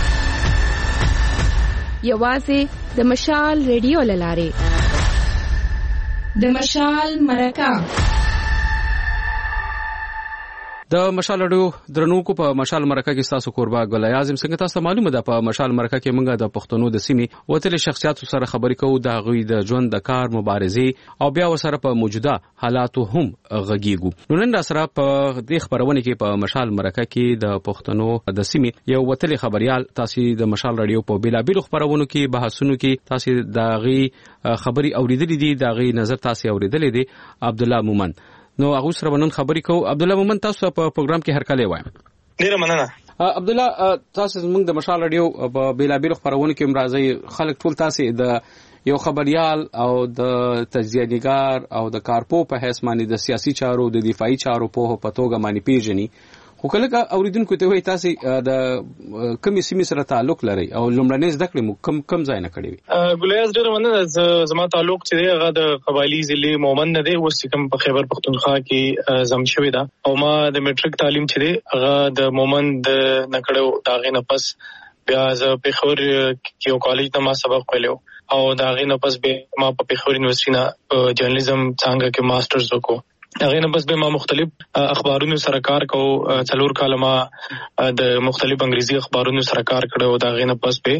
یوازې د مشال رادیو لاره. د مشال مرکه د مشال رادیو درنوکو په مشال مرکه کې تاسو قربا ګل اعظم څنګه تاسو معلومه ده په مشال مرکه کې موږ د پښتنو د سیمې وتل شخصیت سره خبرې کوو د غوي د ژوند د کار مبارزې او بیا وسره په موجوده حالاتو هم غږیږو. نو نن سره په دې خبرونه کې په مشال مرکه کې د پښتنو د سیمې یو وتل خبريال تاسو د مشال رادیو په بیلابیل خبرونو کې بحثونو کې تاسو د غي خبري اوریدلې دي د غي نظر تاسو اوریدلې دي عبد الله مومن. نو هغه سره ونن خبرې کوو. عبد الله مومن تاسو په پروګرام کې هر کله وایم. ډیره مننه. عبد الله تاسو موږ د مشال رادیو په بیلابیل خبرونه کې مرزي خلک ټول تاسو د یو خبريال او د تجزیه‌نګار او د کارپو په حیث باندې د سیاسي چارو د دفاعي چارو په پتوګه باندې پیژني. خو کله اوریدونکو ته وایي تاسو د کمی سیمې سره تعلق لري او لومړنۍ زده کړې مو کم کم ځای نه کړې وي. ګلیاز ډېر مننه. زما تعلق چې هغه د قبایلی ضلع مومن نه دی، اوس کوم په خیبر پختونخوا کې زم شوی دا او ما د میټریک تعلیم چې دی هغه د مومن د نکړو داغې نه پس بیا زه په خور کې یو کالج ته ما سبق ویلو او داغې نه پس به ما په خور یونیورسيټي نه جرنالیزم څنګه کې ماسترز وکړو. هغه نه بس به ما مختلف اخبارونو سره کار کوم. څلور کاله ما د مختلف انګریزي اخبارونو سره کار کړو. دا غینه پس به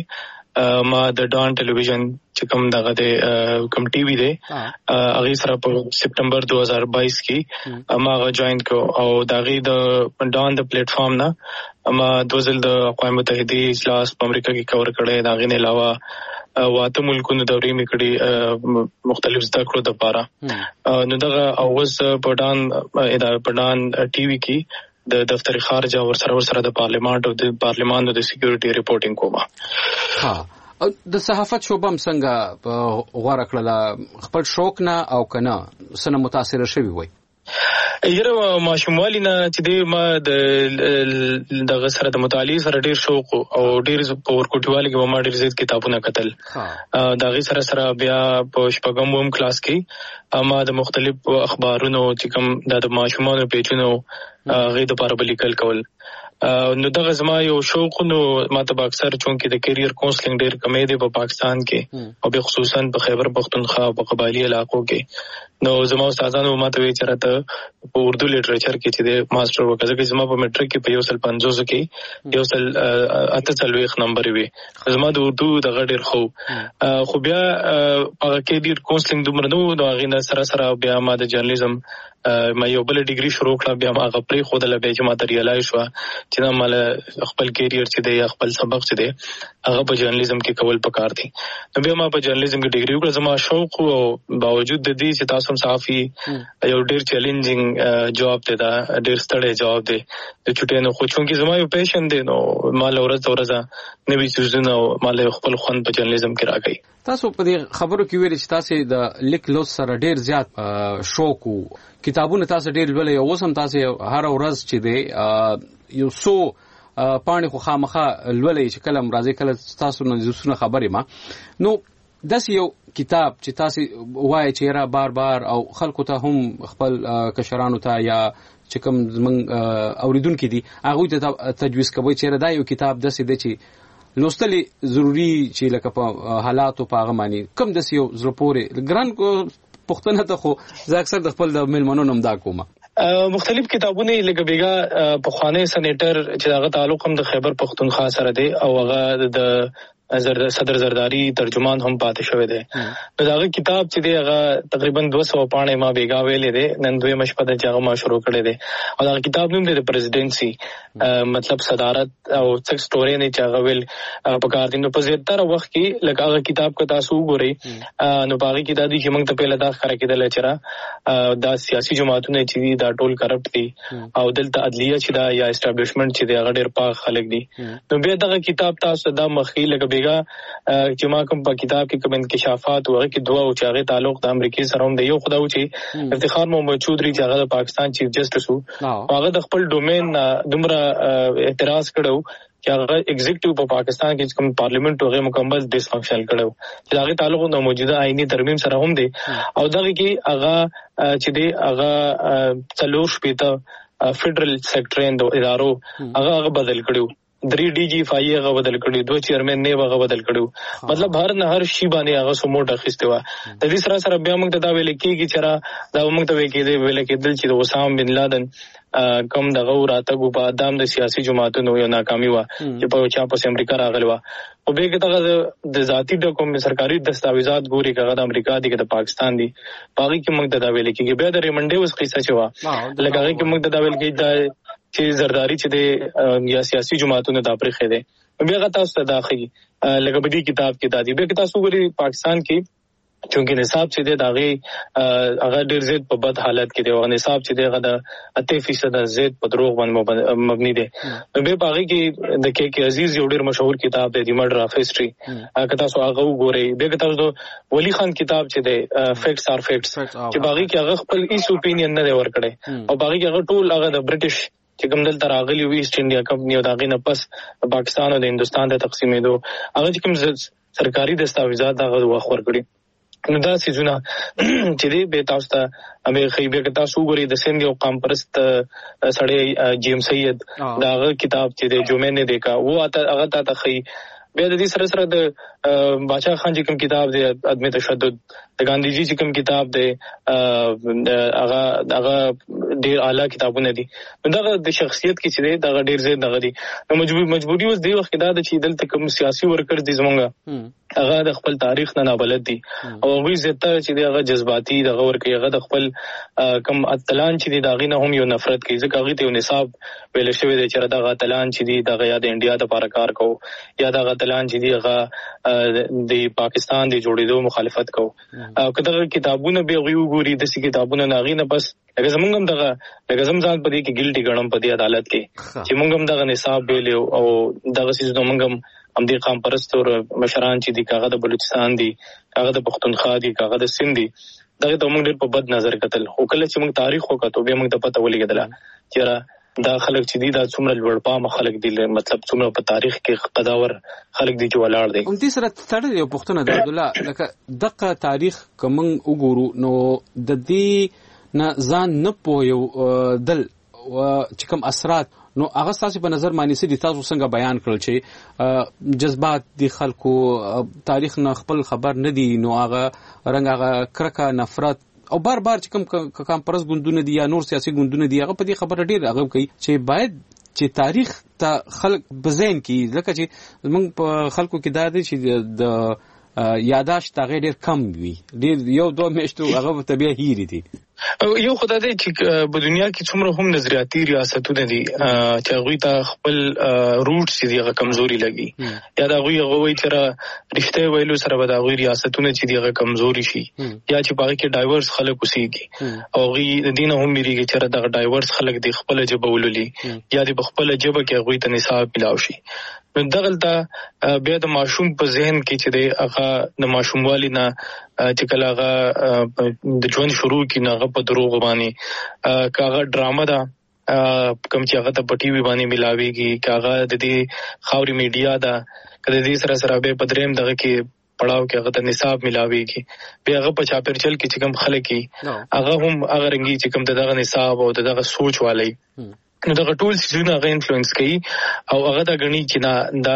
ما د ډان ټلویزیون چې کوم دغه د کوم ټي وي دی هغه سره په سپټمبر دو هزار بائیس کې ما جوائن کو او دغه د ډان د پلیټ فارم نه ما دوزل د اقوام متحده اجلاس په امریکا کې کور کړی. دا غینه علاوه واته ملکونو دورې میکړي مختلف زده کړو د پاره. نو دغه اوس پډان اداره پډان ټي وي کې د دفتر خارجه ور سره ور سره د پارلیمانت او د پارلیمان د سکیورټي ریپورټینګ کومه. ها د صحافت شوبم څنګه غوړه کړل خپل شوق نه او کنه سره متاثر شوی وای؟ یره ماشوموالی نه چې دی ما د دغه سره د مطالعې سره ډیر شوق او ډیر په ورکوټوالي کې ما ډیر زیات کتابونه کتل. دغه سره سره بیا په شپږم وم کلاس کې ما د مختلف اخبارونو چې کوم د ماشومانو پیجونو غي د لپاره لیکل کول. نو دغه زما یو شوق نو ماته به اکثر چونکې د کیریئر کونسلینګ ډیر کمې دی په پاکستان کې او به خصوصا په خیبر پختونخوا په قبایلی علاقو کې. نو زما استادانو ماته وی چې راته په اردو لټریچر کې چې د ماستر وکړه چې زما په میټریک کې په یو سل پنځوس کې یو سل اته څلويخ نمبر وي. زما د اردو دغه ډیر خو خو بیا هغه کې ډیر کونسلینګ دومره نو هغه نه سره سره بیا ما د جرنالیزم ما یو بل ډیګري شروع کړم. بیا ما هغه پرې خو د لبه چې ما ته ریالای شو چې نه مال خپل کیریئر چې دی خپل سبق چې دی هغه په جرنالیزم کې کول پکار دي. نو بیا ما په جرنالیزم کې ډیګري وکړه. زما شوق او باوجود د دې چې تاسو هم صحافي یو ډیر چیلنجینګ جواب دی، دا ډیر ستړی جواب دی د چټې نو خو چونکې زما یو پیشن دی نو مال ورځ ورځ نوې چیزونه مال خپل خوند په جرنالیزم کې راغی. تاسو په دې خبرو کې ویل چې تاسو د لیک لوست سره ډیر زیات شوق او کتابونه تاسو ډیر ولې او سم تاسو هر ورځ چې دی یو سو پانی خو خامخه لولې چې کلم راځي کله تاسو نو زونه خبرې ما نو داس یو کتاب چې تاسو وایي چې را بار بار او خلکو ته هم خپل کشرانو ته یا چې کوم من اوریدونکو دي هغه ته تجویز کوي چې دا یو کتاب داسې دی چې لوستل ضروری چې لکه په حالاتو په هغه معنی کم د یو زړه پورې ګران کو پښتنه ته خو زه اکثر د خپل د ملمنو نوم دا کوم مختلف کتابونه لکه بیګا په خوانه سنټر چې هغه تعلق هم د خیبر پختونخوا سره دی او هغه د صدر زرداری ترجمان هم پاتې شوی دی. نو دا کتاب چې دی هغه تقریبا دوه سوه پاڼې ما بیګا ویلې دی، نن دوی مشپه د هغه ما شروع کړی دی او دا کتاب نوم دی د پریزیډنسي، مطلب صدارت او څه سټوري نه چې هغه ویل په کار دي. نو په زیاتره وخت کې لکه هغه کتاب که تاسو وګورئ نو باغی کې دا دي چې موږ ته پیله دا ښکاره کېدل چې را دا سیاسي جماعتونه چې دي دا ټول کرپټ دي او دلته عدلیه چې دا یا اسټابلیشمنت چې دی هغه ډېر پاک خلک دي. نو بیا دغه کتاب تاسو دا مخکې لکه بیګا چې ما کوم په کتاب کې کوم انکشافات وغه کې دوه او چې هغه تعلق د امریکای سره هم دی. یو خدای چې افتخار محمد چودري چې هغه د پاکستان چیف جسټس وو، هغه د خپل ډومین دومره اعتراض کړو چې هغه ایگزیکټیو په پاکستان کې کوم پارلیمنت هغه مکمل ډیس فنکشنل کړو چې هغه تعلق د موجوده آئینی ترمیم سره هم دی او دغه کې هغه چې دی هغه څلور شپېته فدرل سیکټرین د ادارو هغه هغه بدل کړو، درې ډي جی فای هغه بدل کړو، دوه چیرمن نه هغه بدل کړو، مطلب هر نه هر شی باندې هغه سموټ اخیسته و. د دې سره سره بیا موږ ته دا ویل کېږي چې را دا موږ ته ویل کېږي ویل کېدل چې د اسامه بن لادن کم دغه راتګو په ادم د سیاسي جماعتونو یو ناکامي و چې په چا په امریکا راغلی و او به کې دغه د ذاتی ډاکوم سرکاري دستاویزات ګوري کغه د امریکا دي که د پاکستان دي باقي کې موږ ته دا ویل کېږي. بیا د ریمنډي اوس قصه چې و لکه هغه کې موږ ته دا ویل کېږي دا چې زرداری چې د یا سیاسي جماعتونو د پرخې ده. بیا تاسو ته داخلي لکه بدی کتاب کې دادی به تاسو ګوري پاکستان کې چونکه نصاب چې دی داغه هغه ډیر زیات په بد حالت کې دی او نصاب چې دی هغه د اته فیصد زیات په دروغ باندې مبني دی. به باغی کې د کې کې عزیز یو ډیر مشهور کتاب دی د مرډر اف هیستوري، هغه تاسو هغه وګورئ. به تاسو ولی خان کتاب چې دی فیکټس آر فیکټس چې باغی کې هغه خپل هیڅ اپینین نه دی ورکړي او باغی کې هغه ټول هغه د برټش چې کوم دلته راغلی وی ایست انډیا کمپنی او داغه نه پس پاکستان او د هندستان د تقسیمېدو هغه چې کوم سرکاري دستاویزات هغه وخت ورکړي. نو دا سيزونه چې دی به تاسو ته امیر خیبه کې تاسو ګوري د سند یو قام پرست سړی جیم سید داغه کتاب چې دی جو میں نے دیکھا وہ هغه تا خی بیا د دې سره سره د بادشاہ خان چې کوم کتاب دی عدم تشدد، د ګاندھی جی چې کوم کتاب دی هغه هغه ډیر اعلی کتابونه دي. دغه د شخصیت کې چې دی دغه ډیر زیات دغه دي. نو مجبور مجبوری اوس دی وخت دا چې دلته کوم سیاسي ورکر دي زمونږه هغه د خپل تاریخ نه نابلد دي او هغه زیاته چې دغه جذباتي دغه ورکه هغه د خپل کم اتلان چې دی دغه نه هم یو نفرت کوي ځکه هغه ته یو نصاب ویل شوی دی چې دغه اتلان چې دی دغه یاد انډیا د لپاره کار کوي یا دغه اتلان چې دی هغه د پاکستان د جوړېدو مخالفت کوي او کله کتابونه به وګوري د سې کتابونه ناغي نه بس لکه زمونږ هم دغه لکه زم ځان په دې کې ګلټي ګڼم په دې عدالت کې چې مونږ هم دغه نصاب ویلو او دغه سیس مونږ هم هم دې قام پرست او مشران چې دي کاغه د بلوچستان دي کاغه د پښتونخوا دي کاغه د سند دي دغه ته موږ ډېر په بد نظر کتل خو کله چې موږ تاریخ وکړو به موږ ته پته ولګیدله چې دا خلک چې دي دا څومره لوړ پام خلک دي مطلب څومره په تاریخ کې قداور خلک دي چې ولاړ دي. هم دې سره تړلې یو پښتنه د عبد الله لکه دغه تاریخ کوم وګورو نو د دې نه ځان نه پویو دل چې کوم اثرات نو هغه تاسو په نظر باندې سړي تاسو څنګه بیان کړل چې جذبات دي خلکو تاریخ نه خپل خبر نه دي نو هغه رنګ هغه کرکه نفرت او بار بار چې کوم کام پرس ګوندونه دي یا نور سیاسي ګوندونه دي هغه په دې خبره ډیر هغه کوي چې باید چې تاریخ ته خلک بزین کی ځکه چې موږ په خلکو کې دا دي چې د یاداشت هغه ډیر کم وي ډیر یو دوه میاشتو هغه طبيعي هېری دي. یو خدای دې چې په دنیا کې څومره هم نظریاتي ریاستونه دي چې هغه ته خپل روټس دي هغه کمزوري لګي یا دا هغه هغه وایي چې رښتیا ویلو سره به دا هغه ریاستونه چې هغه کمزوري شي یا چې باقي کې ډایورس خلک اوسېږي او هغه د دین هم میریږي چې دا ډایورس خلک د خپل جبه ولولي یا د خپل جبه کې هغه ته نصاب ملاو شي. نو دغلته بیا د ماشوم په ذهن کې چې دی هغه د ماشوم والی نه چې کله هغه د ژوند شروع کی نه هغه په دروغ باندې کاغه ډرامه ده کوم چې هغه ته په ټي وي باندې ملاويږي کاغه د دې خاوري میډیا ده کله دې سره سره به پدریم دغه کې پړاو کې هغه ته نصاب ملاويږي به هغه په چاپرچل کې چې کوم خلک هغه هم هغه رنګي چې کوم دغه نصاب او دغه سوچ والی نو دا ټول څه هغه انفلوئنس کوي او هغه دا غني چې دا د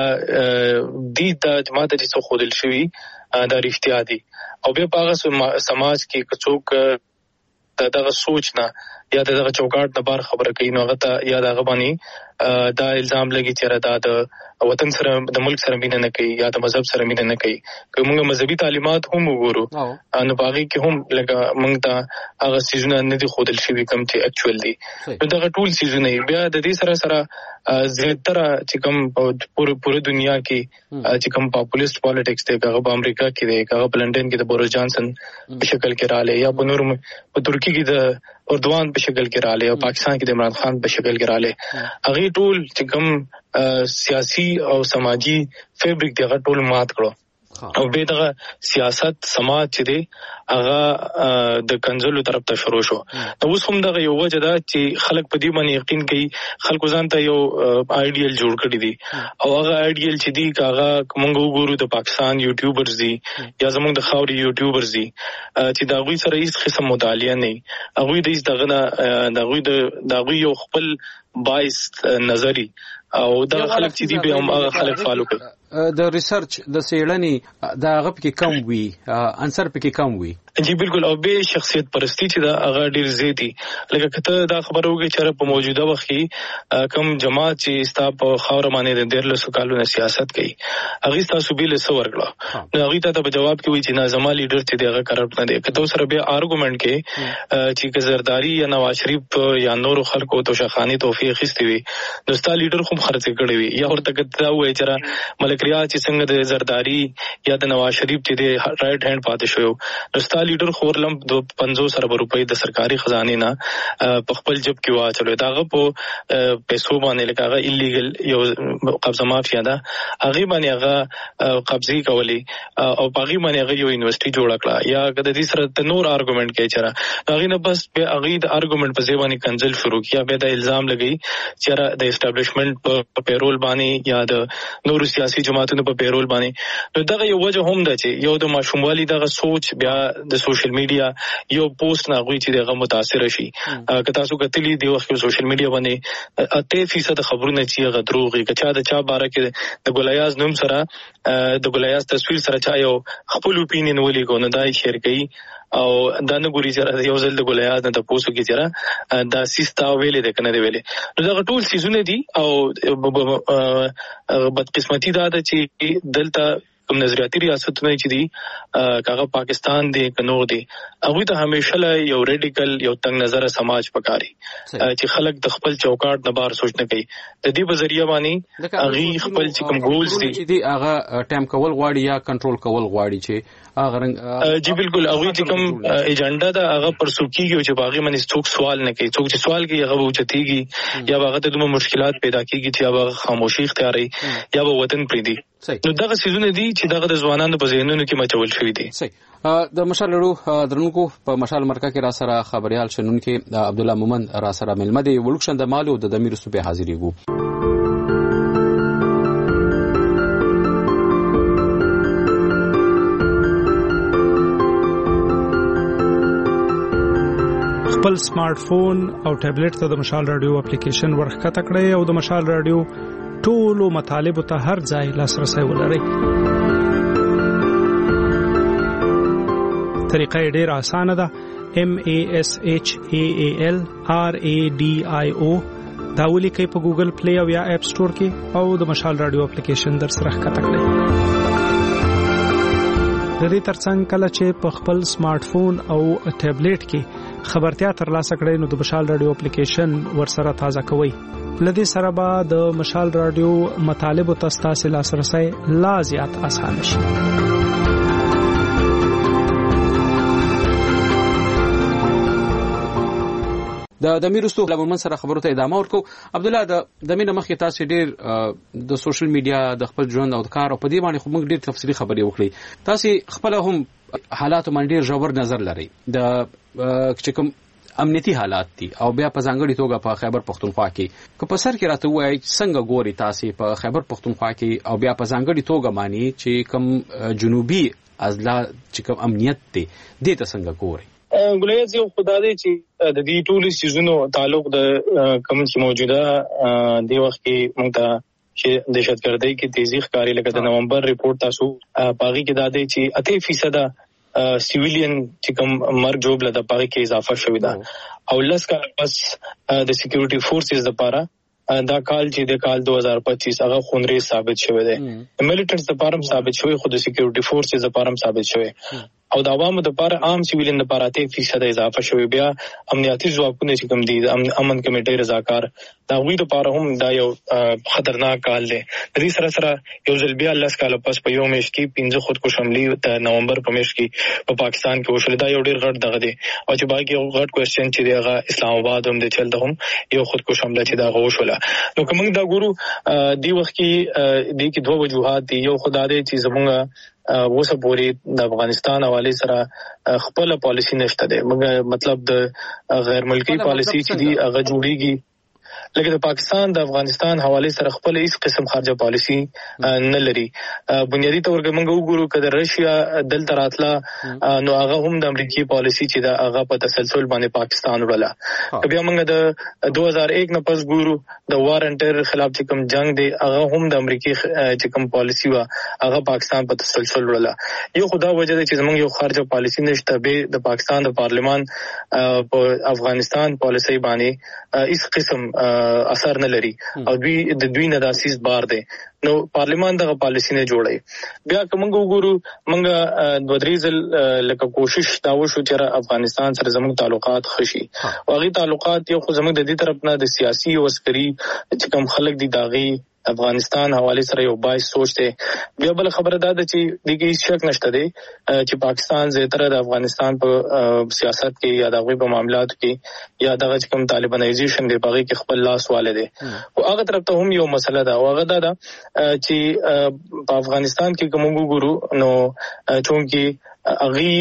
دې د جماعت چې څو خودل شوی دا رښتیا دي او به هغه سماج کې څوک دغه سوچ نه یا دغه چوکاټ د بار خبره کوي نو هغه ته یا دغه باندې دا الزام لګي چې دا د وطن سره د ملک سره مینه نه کوي یا د مذهب سره مینه نه کوي. که موږ مذهبي تعلیمات هم وګورو نو باغی کې هم لکه موږ ته هغه سيزونه نه دي خودل شي کوم چې اکچوال دي. نو دغه ټول سيزونه بیا د دې سره سره زیاتره چې کوم پوره پوره دنیا کې چې کوم پاپولیست پالیټکس دی هغه په امریکا کې دی هغه په لندن کې د بوریس جانسن په شکل کې رااله یا په نور په ترکی کې د اردوان په شکل کې رااله او پاکستان کې د عمران خان په شکل کې رااله. هغه ټول چې کوم سیاسي او سماجی فیبریک دی هغه ټول مات کړو او به دغه سیاست سماج چې دی هغه د کنزلو طرف ته شروع شو. نو اوس هم دغه یو وجه ده چې خلک په دې باندې یقین کوي خلکو ځان ته یو آیډیل جوړ کړی دي او هغه آیډیل چې دی هغه موږ وګورو د پاکستان یوټیوبرز دي یا زموږ د خاوري یوټیوبرز دي چې دا غوي سره هیڅ قسم مطالعه نه هغه د هیڅ دغه نه دغه د دغه یو خپل بایس نظری او دا خلک چې دی به هم هغه خلک فالو کوي. د ریسرچ د سیړنی دا غپ کې کم وی انسر پکې کم وی. جی بالکل او به شخصیت پرستی چې دا هغه ډیر زیاتی لکه کته دا خبره وګړي چې په موجوده وخت کې کم جماعت چې ستا په خاور باندې د ډیر له سکالو سیاست کوي هغه تاسو به له سور کړه نو هغه ته په جواب کې وی چې نه زما لیډر چې دغه کرپټ نه دی کته سره به آرګومنت کې چې زرداری یا نواز شریف یا نور خلکو توشخانی توفیق خستی وي نو ستا لیډر خو خرڅ کړی وي یا ورته کته وای چې ملک ریاض چې څنګه د زرداری یا د نواز شریف چې د رائټ هند پاتې شو نو ستا لیډر خورلم دو پنځوس ارب روپۍ د سرکاري خزانه نه په خپل جب کې واچلو داغه په پیسو باندې لکه ایلیګل یو قبضه مافیا ده هغه باندې هغه قبضه کولی او باغی باندې هغه یو یونیورسيټي جوړ کړه یا د دې سره د نور آرګومنت کې چره هغه نه بس به هغه د آرګومنت په ځای باندې کنزل شروع کیا به د الزام لګی چې د اسټابلیشمنت په پیرول باندې یا د نور سیاسي جماعتونو په پیرول باندې نو دغه یو وجه هم ده چې یو د ماشوموالي دغه سوچ بیا د سوشل میډیا یو پوسټ نه غوي چې دغه متاثر شي که تاسو کتلی دی وخت سوشل میډیا باندې اته فیصد خبرونه چې هغه دروغي که چا د چا باره کې د ګولیاز نوم سره د ګولیاز تصویر سره چا یو خپل اپینین ولي کو نه دای شیر کوي او دا نه ګوري چې یو ځل د ګولیاز نه د پوسو کې چیرې دا سیستا ویلې د کنه دی ویلې نو دا ټول سيزونه دي او بدقسمتي دا ده چې دلته کوم نظریاتي ریاستونه چې دي کاغه پاکستان دی کنور دی هغه ته همیشه یو ریډیکل یو تنگ نظر سماج پکاري چې خلک د خپل چوکاټ نه بار سوچ نه کوي د دې په ذریعہ باندې هغه خپل چې کوم ګولز دي چې دی هغه ټایم کول غواړي یا کنټرول کول غواړي چې هغه رنګ جی بالکل هغه چې کوم ایجنډا دا هغه پرسوکیږي چې باغی باندې څوک سوال نه کوي څوک چې سوال کوي هغه وچتيږي یا هغه ته دومره مشکلات پیدا کیږي چې هغه خاموشي اختیاري یا وطن پریدي نو دغه سيزونه دي چې دغه د ځوانانو په ذهنونو کې مچول شوی دي. صحیح د مشال لرو درنکو په مشال مرکه کې را سره خبريال شنن کې عبد الله مومن را سره ملمدي ولکشن د مالو د دمیر صوبې حاضرېګو. خپل سمارټ فون او ټابلیټ ته د مشال رادیو اپلیکیشن ورخته کړئ او د مشال رادیو ټولو مطالب ته هر ځای لاسرسي ولرئ. طریقه ډېر اسانه ده. M A S H A A L R A D I O دا ولیکئ په ګوګل پلی او یا اپ سٹور کې او د مشال رادیو اپلیکیشن در سره ښکته کړئ. د دې ترڅنګ کله چې په خپل سمارټ فون او ټابلیټ کې خبرتیا ترلاسه کړئ نو د مشال رادیو اپلیکیشن ورسره تازه کوئ. لدې سره به د مشال رادیو مطالب او تاسو لاسرسي لا زیات آسان شي. د دمیرستو لمن سره خبرو ته ادامه ورکو. عبد الله د دمینه مخکې تاسو ډیر د سوشل میډیا د خپل ژوند او د کار او په دې باندې خو موږ ډیر تفصیلی خبرې وکړې. تاسو خپل هم حالات باندې ډیر ژور نظر لرئ د چې کوم امنیتي حالات دي او بیا په ځانګړي توګه په خیبر پختونخوا کې که په سر کې راته وایي څنګه ګوري تاسو په خیبر پختونخوا کې او بیا په ځانګړي توګه مانی چې کوم جنوبي اضلاع چې کوم امنیت دي دې ته څنګه ګوري؟ ګولایز یو خدای دی چې د دې ټولو سيزونو تعلق د کوم چې موجوده دی وخت کې موږ ته چې دهشتګردۍ کې تیزی ښکاری لکه د نومبر ریپورت تاسو باغی کې دا دی چې اته فیصد سیویلین چې کوم مرګ جوړ لده پاره کې اضافه شوې ده او لس کال پس د سکیورټي فورسز لپاره دا کال چې د کال دو هزار پچیس هغه خونري ثابت شوی دی ملیټنټس لپاره ثابت شوی خو د سکیورټي فورسز لپاره ثابت شوی او د عوامو لپاره عام سیویلین لپاره ته فیصد اضافه شوی بیا امنیتي ځواکونه چې کوم دي امن کمیټې رضاکار دا وی لپاره هم دا یو خطرناک کال دی د دې سره سره یو ځل بیا لس کال پس په یو میاشت کې پنځه خودکش حملې د نومبر په میاشت کې په پاکستان کې وشول دا یو ډیر غټ دغه دی او چې باقي یو غټ کوېسچن چې دی هغه اسلام آباد هم د چلته هم یو خودکش حمله چې دا وشول نو کوم دا ګورو دی وخت کې د کې دوه وجوهات دي یو خدای دې چې زمونږ وسه پوری د افغانستان حواله سره خپل پالیسی نشته ده مګر مطلب د غیر ملکی پالیسی چې دی هغه جوړیږي لکه د پاکستان د افغانستان حواله سره خپل هیڅ قسم خارجه پالیسی نه لري بنیادی تور کې موږ وګورو کله رشیا دلته راتله نو هغه هم د امریکای پالیسی چې دا هغه په تسلسل باندې پاکستان وړله بیا موږ د دو هزار یک نه پس ګورو د وارنټر خلاف چې کوم جنگ دی هغه هم د امریکای چې کوم پالیسی وا هغه پاکستان په تسلسل وړله یو خدا وجه ده چې موږ یو خارجه پالیسی نشته به د پاکستان د پارلمان په افغانستان پالیسی باندې هیڅ قسم اثر نه لري او دوی د دوی نه داسیس بار دی نو پارلمان دغه پالیسی نه جوړي بیا کوم وګورو موږ د دریزل لکه کوشش دا وشو چې افغانستان سره زموږ تعلقات خشي او غي تعلقات یو خو زموږ د دې طرف نه د سیاسي او عسکري چې کوم خلک دي داغي افغانستان حواله سره یو باعث سوچ دی بیا بل خبره ده چې دغه شک نشته دی چې پاکستان زیاتره د افغانستان په سیاست کې یا دغه په معاملاتو کې یا دغه کوم طالبانایزیشن دی په کې خپل لاس والے دی او هغه طرف ته هم یو مسله ده او هغه ده چې په افغانستان کې کوم وګورو نو چونکی اغي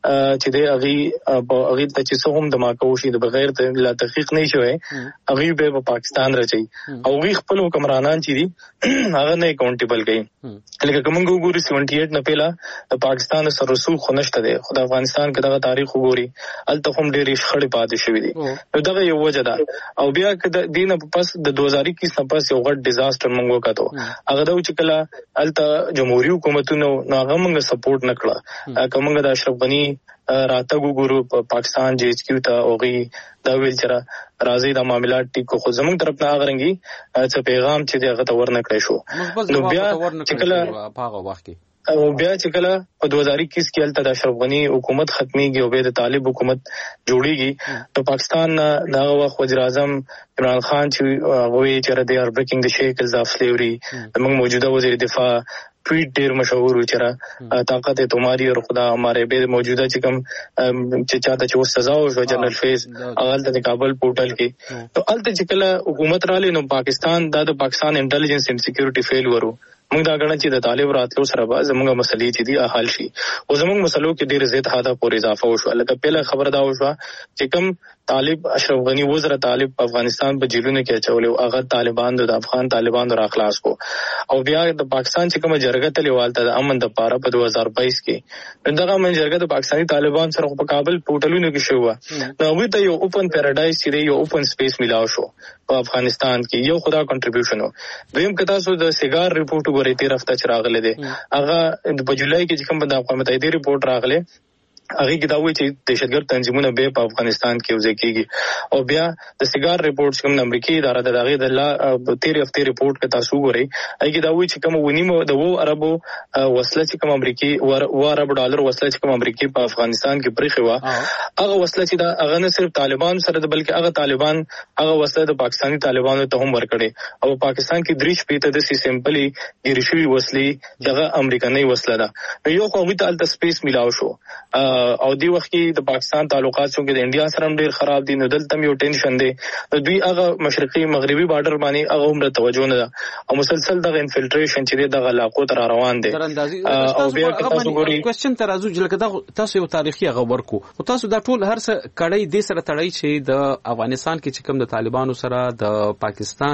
چې دی اغي په اغي ته چې څو هم د ماکوشي د بغیر ته لا تحقیق نه شوی اغي به په پاکستان راځي او غي خپل حکمرانان چې دي هغه نه اکاونټیبل کړي لکه کوم وګوري اټھاسی نه پیلا پاکستان سره رسوخ خنشته دی خو د افغانستان کې دغه تاریخ وګوري الته هم ډېری خړې پاتې شوې دي نو دغه یو وجه ده او بیا کله دینه پس د دو هزار اکیس نه پس یو غټ ډیزاستر موږ وکړو هغه د چې کله الته جمهوریت حکومتونو نو هغه موږ سپورټ نکړه کومه د اشرف غنی راته وګورو په پاکستان جی ایچ کیو ته اوغي دا ویل چې راځي د معاملات ټیکو خو زموږ طرف نه غرنګي چې پیغام چې دغه تور نه کړی شو نو بیا چې کله په هغه وخت کې او بیا چې کله په دو هزار اکیس کې الته د اشرف غنی حکومت ختميږي او به د طالب حکومت جوړیږي نو پاکستان دغه وخت وزیر اعظم عمران خان چې هغه چې د ار بریکینګ د شیکلز اف سلیوري موږ موجوده وزیر دفاع ټویټ ډیر مشهور و چې طاقت تمہاری اور خدا ہمارے به موجوده چې کوم چې چاته چې سزا او جنرال فیض اول د کابل پورټل کې تو الته چې کله حکومت را لینو پاکستان د پاکستان انټيليجنس اینڈ سکیورټي فیل ورو موږ دا غواړو چې د طالب راتلو سره به زموږ مسلې چې دي حل شي او زموږ مسلو کې ډیر زیات حدا پورې اضافه وشو لکه پیله خبر دا وشو چې کوم طالب اشرف غنی وزیر طالب په افغانستان په جیلونو کې چولې او هغه طالبان د افغان طالبان را خلاص کو او بیا د پاکستان چې کوم جرګه تلیوالته د امن د پاره په دو هزار بایس کې دغه من جرګه د پاکستاني طالبان سره په کابل پورټلونو کې شو نو هغه ته یو اوپن پیراډایز چې یو اوپن سپیس ملاو شو په افغانستان کې یو خدا کنټریبیوشن و دویم کتا سو د سیګار ریپورت غوړې تیر هفته چې راغله دي هغه په جولای کې چې کوم د اقوام متحده ریپورت راغله هغه کې دا وایي چې دهشتګرد تنظیمونه به په افغانستان کې وځي کېږي او بیا د سیګار ریپورت کوم د امریکای اداره د دغه د لا تیر هفته ریپورت کې تاسو ګورئ هغه کې دا وایي چې کوم ونیمو د وو عربو وسله چې کوم امریکای و عرب ډالر وسله چې کوم امریکای په افغانستان کې پرېخي و هغه وسله چې دا هغه نه صرف طالبان سره بلکې هغه طالبان هغه وسله د پاکستاني طالبانو ته هم ورکړي او پاکستان کې دریش پیته د سیمپلي ګریشوي وسلې دغه امریکایي وسله ده یو خو هغه ته سپیس ملاو شو او دی وخت کې د پاکستان تعلقات څنګه د انډیا سره ډیر خراب دي نو دلته یو ټینشن دی دوی هغه مشرقي مغربي بارډر باندې هغه عمره توجه نه ده او مسلسل د انفلټریشن چې د علاقو تر روان دي او بیا تاسو ګورئ کوېسچن تر ازو چې تاسو یو تاریخي خبر کو او تاسو دا ټول هر څه کړی د سره تړی چې د افغانستان کې چې کوم د طالبانو سره د پاکستان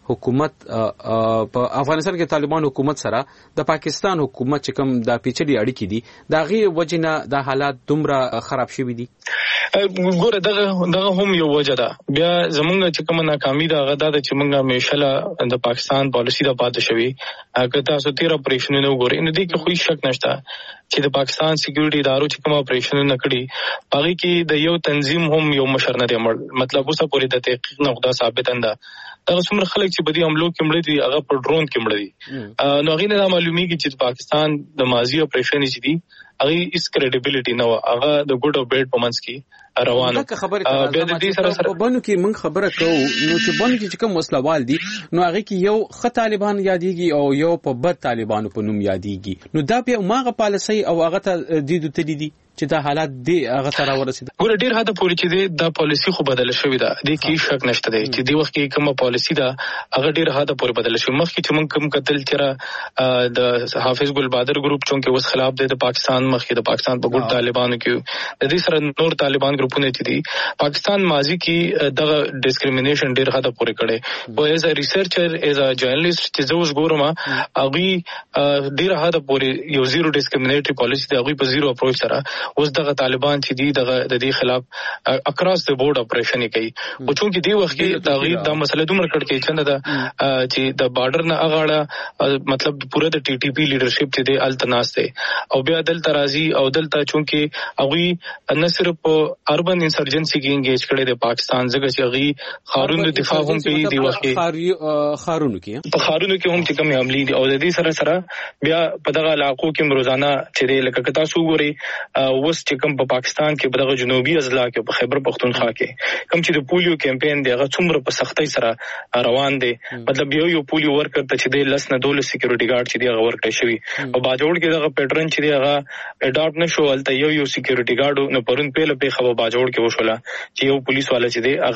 حکومت په افغانستان کې طالبان حکومت سره د پاکستان حکومت چې کوم د پیچلي اړیکې دي دا غي وجنه د حالات دومره خراب شوي دي؟ ګوره دغه دغه هم یو وجه ده. بیا زمونږ چې کومه ناکامي ده هغه ده چې موږ همیشه د پاکستان پالیسي د پاتې شوی. که تاسو تیر اپریشنونه وګورئ نو دې کې خو شک نشته چې د پاکستان سکیورټي ادارو چې کوم اپریشنونه کړي هغه کې د یو تنظیم هم یو مشر نه دی مړ. مطلب اوسه پورې د تحقیق نقطه ثابت انده دا څومره خلک چې بدی حملو کې مړ دي هغه په ډرون کې مړ دي. نو هغه نه معلومیږي چې پاکستان د ماضي اپریشن چې دي هغه اس کریډیبিলিټي نه و هغه د ګډ او بیډ په منځ کې روانه. دا خبره به د دې سره سره بانو کې موږ خبره کوو نو چې بانو کې کوم مسلوال دي نو هغه کې یو خ طالبان یادېږي او یو په بد طالبانو په نوم یادېږي. نو دا به ماغه پالیسي او هغه ته د دې تدې دي چې دا حالات دی هغه سره ورسید. ګور ډیر هدا پوری چې دا پالیسی خو بدل شوې ده د کې شک نشته دی چې دی وخت کې کومه پالیسی ده هغه ډیر هدا پوری بدل شوې. مخکې چې موږ کوم قتل چیرې د حافظ ګل بادر ګروپ چونکه اوس خلاف دی د پاکستان مخکې د پاکستان په ګډ طالبانو کې د دې سره نور طالبان ګروپونه چې دي پاکستان ماضی کې دغه ډیسکریمینیشن ډیر هدا پوری کړي. او ایز ا ریسرچر ایز ا جرنالیست چې زه اوس ګورم هغه ډیر هدا پوری یو زیرو ډیسکریمینیټری پالیسی دی هغه په زیرو اپروچ سره اوس دغه طالبان چې دي دغه د دې خلاف اکراس د بورډ اپریشن کوي. او چونکی دی وخت کې تغیر د مسله دومره کړ کې چنده ده چې د بارډر نه اغاړه مطلب پوره د ټي ټي پی لیډرشپ چې دی التناس ده او بیا دل ترازی او دلته چونکی هغه نه صرف اربن انسرجنسي کې انګیج کړي د پاکستان ځکه چې هغه خارون د دفاع هم کوي دی وخت کې خارونو کې په خارونو کې هم چې کوم عملی دي او د دې سره سره بیا په دغه علاقو کې روزانه چې لکه کتا سو ګوري وس کوم په پاکستان کې په جنوبي اضلاع کې په خیبر پختونخوا کې کوم چې د پولیو کمپاین دی هغه څومره په سختۍ سره روان دی. مطلب یو یو پولیو ورکر ته چې د لس نه دولس سکیورټي ګارد چې دی هغه ورکړی شوی او باجوړ کې دغه پیټرن چې دی هغه اډاپټ نشو ولته یو یو سکیورټي ګارد نو پرون پیله په خبر باجوړ کې وشوله چې یو پولیس والا چې دی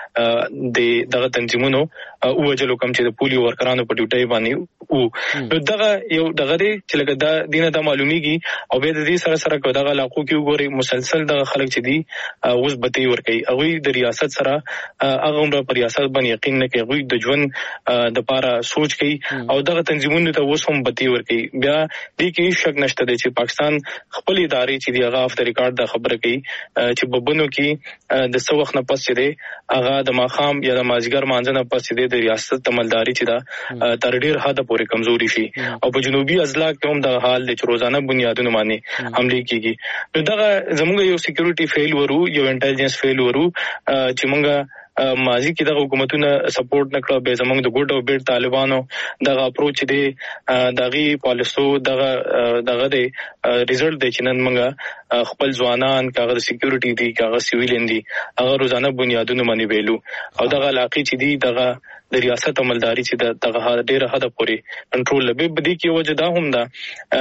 هغه د دغه تنظیمونو او وجلو کوم چې د پولیو ورکرانو په ډیوټي باندې او نو دغه یو دغه دی چې لکه دا دینه د معلومیږي او به د دې سره سره کو دغه علاقو کې وګوري مسلسل د خلک چې دي اوس بتی ور کوي هغه د ریاست سره هغه عمر پر ریاست باندې یقین نه کوي د ژوند د پاره سوچ کوي او دغه تنظیمونو ته اوس هم بتی ور کوي. بیا دې کې شک نشته دی چې پاکستان خپل ادارې چې دی هغه اف د ریکارډ د خبره کوي چې ببونو کې د څو وخت نه پس چې دی هغه د ماخام یا د مازیګر مانځنه پس چې د ریاست تملداري چې دا تر ډیر حد پورې کمزوري شي او په جنوبي اضلاع کې هم د حال د روزانه بنیادونو باندې حمله کیږي. نو دغه زموږ یو سکیورټي فیل ورو یو انټيليجنس فیل ورو چې موږ ماضی کې د حکومتونو سپورټ نکړه به زموږ د ګډ او بیډ طالبانو دغه اپروچ دی دغه پالیسو دغه دغه دی ریزلټ دی چې نن موږ خپل ځوانان کاغذ سکیورټي دي کاغذ سیویلین دي هغه روزانه بنیادونو باندې ویلو او دغه علاقې چې دي دغه د ریاست عملداري چې دغه ډیره حد پورې کنټرول لبي بدی کې وجه دا هم ده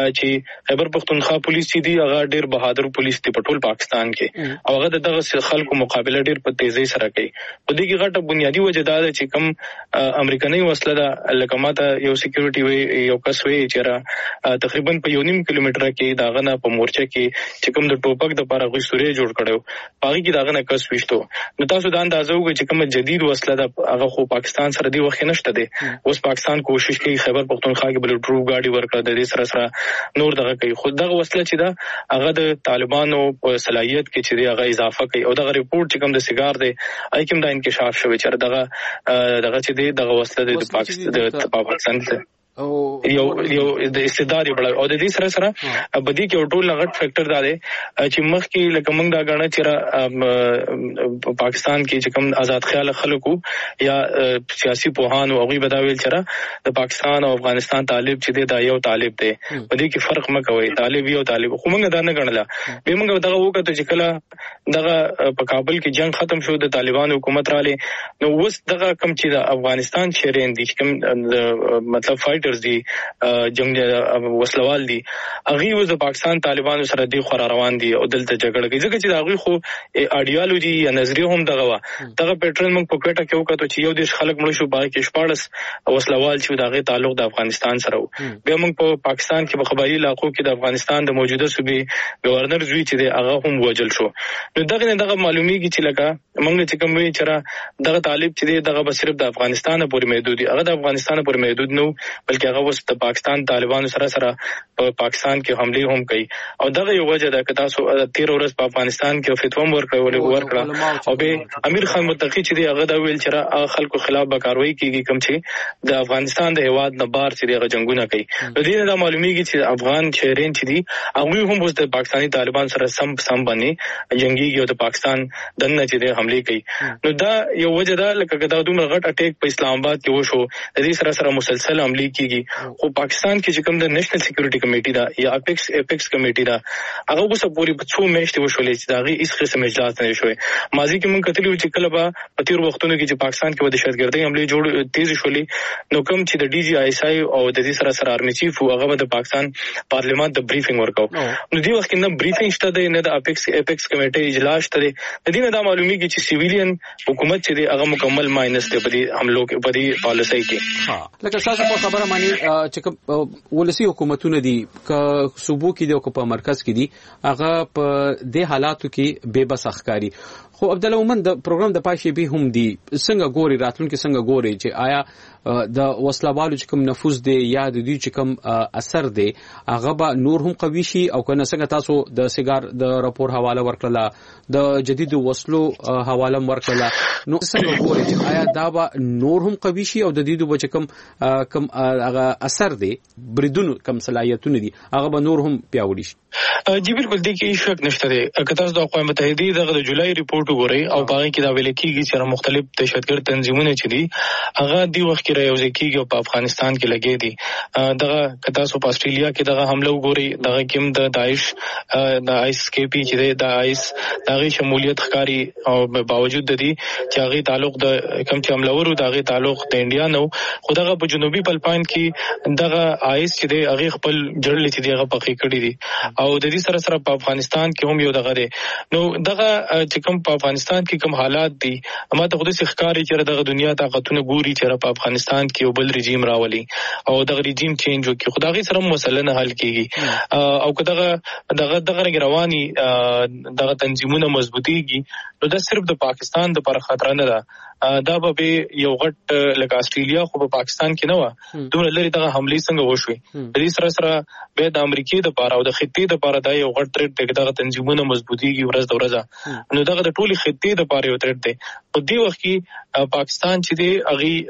چې خیبر پختونخوا پولیس دي هغه ډیر بهادر پولیس دی په ټول پاکستان کې او هغه دغه خلکو مقابله ډیر په تیزی سره کوي. په دې کې غټه بنیادی وجه دا ده چې کوم امریکایي وسله ده لکه ماته یو سکیورټي وي یو کس وي چې تقریبا په یو نیم کیلومتر کې داغه نه په مورچه کې چې کوم د ټوپک د پاره غوښ سوري جوړ کړو هغه کې داغه نه کس وشتو. نو تاسو دا اندازو کې چې کوم جدید وسله ده هغه خو پاکستان سره دی وخت نشته دی. اوس پاکستان کوشش کوي خیبر پختونخوا کې بل ډرو گاډي ورکړه د دې سره سره نور دغه کوي خو دغه وسله چې دا هغه د طالبانو په صلاحیت کې چې هغه اضافه کوي او دغه ریپورت چې کوم د سیګار دی اې کوم دا انکشاف شوی چې دغه دغه چې دی دغه وسله د پاکستان د پاکستان او یو یو د استعداد بل او د دې سره سره بدی کې ټول لغت فیکٹر دا دی چې مخ کې لکه موږ دا غاڼه چې پاکستان کې چې کوم آزاد خیال خلکو یا سیاسي پوهان او غوي بداویل چې د پاکستان او افغانستان طالب چې دی دا یو طالب دی بدی کې فرق مکوي طالب یو طالب خو موږ دا نه غنله به موږ دغه وکړه چې کله دغه په کابل کې جنگ ختم شو د طالبانو حکومت رااله نو اوس دغه کم چې د افغانستان شهرین دي کوم مطلب فایټ دي جنگ وسلوال دي هغه و د پاکستان طالبانو سره دی خور روان دي او دلته جګړه کوي ځکه چې هغه خو ایډیالوژي یا نظریه هم دغه وا دغه پیټرن موږ په کوټه کې وکړو چې یو دیش خلک مړ شو باقي شپارس وسلوال چې دغه تعلق د افغانستان سره و به موږ په پاکستان کې په خبري علاقو کې د افغانستان د موجوده صوبې گورنر زوی چې هغه هم وجل شو. نو دغه دغه معلومیږي چې لکه موږ چې کوم وی چې دغه طالب چې دی دغه به صرف د افغانستان پورې محدود دی، هغه د افغانستان پورې محدود نه بلکې هغه اوس د پاکستان طالبانو سره سره په پاکستان کې حمله هم کوي. او دغه یو وجه ده چې تاسو تیر ورځ په افغانستان کې فتوا ورکړه ورکړه او به امیر خان متقی چې دی هغه دا ویل چې خلکو خلاف به کاروایی کیږي کوم چې د افغانستان د هواد نه بار چې دغه جنگونه کوي. نو دې نه معلومیږي چې افغان شهرین چې دي هغه هم اوس د پاکستاني طالبان سره سم سم باندې جنگيږي او د پاکستان دنه چې د حمله کوي. نو دا یو وجه ده لکه دا دومره غټ اٹیک په اسلام آباد کې وشو، د دې سره سره مسلسل حمله کیږي. خو پاکستان کې چې کوم د نېشنل سکیورټي کمیټي دا یا اپیکس اپیکس کمیټي دا هغه اوس پوری په څو میاشتې وشولې چې دا غي هیڅ قسم اجازه نه شوی. ماضي کې مونږ کتلی چې کله به په تیر وختونو کې چې پاکستان کې د دهشتګردۍ حمله جوړ تیز شولې، نو کوم چې د ډي جی آی اس آی او د دې سره سره آرمي چیف هغه د پاکستان پارلیمان د بریفینګ ورکاو. نو دې وخت کې نه بریفینګ شته دی، نه د اپیکس اپیکس کمیټي اجلاس شته دی. د دې نه دا معلومیږي چې سیویلین حکومت چې دی هغه مکمل ماینس دی په دې حملو کې په دې پالیسۍ کې. ها لکه تاسو په خبره مانی چې ولسی حکومتونه دي ک صوبو کې دی او په مرکز کې دي هغه په دې حالاتو کې بے بس اخکاری. خو عبد الله مومن د پروګرام د پاشي به هم دي څنګه ګوري راتلونکي څنګه ګوري چې آیا د وسلوالو چې کوم نفوذ دی یا د دې چې کوم اثر دی هغه به نور هم قوي شي او کنه څنګه تاسو د سیګار د راپور حواله ورکړه د جدید وسلو حواله ورکړه، نو څنګه ګوري چې آیا دا به نور هم قوي شي او د دې د چې کوم کوم هغه اثر دی بریدونو کوم صلاحیتونه دي هغه به نور هم پیاوړي شي؟ جی بالکل دې کې شک نشته دی. که تاسو د اقوام متحده دغه د جولای ریپورت وګورئ او باغی کې دا ویل کېږي چې مختلف دهشتګرد تنظیمونه چې دي هغه دی وخت کې راوځي کېږي او په افغانستان کې لګي دي. دغه که تاسو په استرالیا کې دغه حمله وګورئ دغه کوم د داعش د آیس کې پی چې د آیس دغه شمولیت ښکاری او باوجود د دې چې هغه تعلق د کوم چې حملورو دغه تعلق د انډیا نو خو دغه په جنوبي پلپاین کې دغه آیس چې د هغه خپل جړل چې دغه پخې کړی دي او د دې سره سره په افغانستان کې هم یو دغه دی. نو دغه چې کوم په افغانستان کې کوم حالات دي اما ته خود سي ښکاری چې دغه دنیا طاقتونه ګوري چې په افغانستان کې یو بل رژیم راولي او دغه رژیم چینج وکړي، خدای سره مسله نه حل کیږي او کداغه دغه دغه رواني دغه تنظیمونه مضبوطيږي نو دا صرف د پاکستان د پر خطر نه ده. دا به یو غټ لکه استرالیا خو په پاکستان کې نه و دومره لري دغه حمله څنګه وشوي. د دې سره سره به د امریکای د پاره او د خطې د پاره دا یو غټ ټریډ دغه تنظیمونه مضبوطيږي ورځ د ورځ نو دغه د ټولي خطې د پاره یو ټریډ دی. په دې وخت کې پاکستان چې دی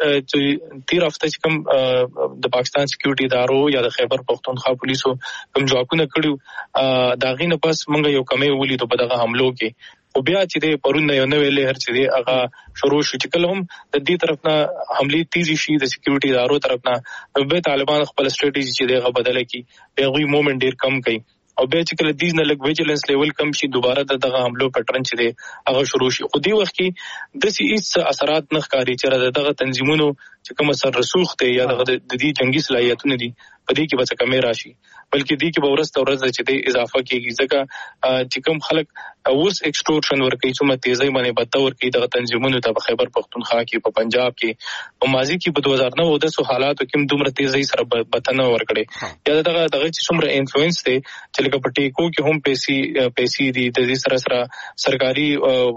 هغه تیر هفته چې کوم د پاکستان سکیورټي ادارو یا د خیبر پختونخوا پولیسو کوم ځواکونه کړیو دا غي نه پس مونږ یو کمې ولیدو په دغه حملو کې. او بیا چې د پرون یو نوې لهر چې دی هغه شروع شو چې کله هم د دې طرف نه حمله تیزی شي د سکیورټي ادارو طرف نه به طالبان خپل سټریټیجی چې دی هغه بدله کی به غوي مومنت ډیر کم کړي او به چې کله دیز نه لګ ویجلنس لیول کم شي دوباره دغه حملو پیټرن چې دی هغه شروع شي. خو دې وخت کې د سي هیڅ اثرات نه ښکاري چې دغه تنظیمونو چې کوم اثر رسوخ ته یا دغه د دې جنگي صلاحیتونه دي په دې کې به څه کمی راشي بلکې دې کې به ورسته ورځ چې د اضافه کېږي ځکه چې کوم خلک اوس ایکسټورشن ورکوي څومره تیزی باندې بته ورکوي دغه تنظیمونو ته په خیبر پختونخوا کې په پنجاب کې په ماضي کې په دوه هزار نو او دسو حالاتو کې دومره تیزی سره بته نه ورکړي یا دغه دغه چې څومره انفلوئنس دی چې لکه په ټیکو کې هم پیسې پیسې دي د دې سره سره سرکاري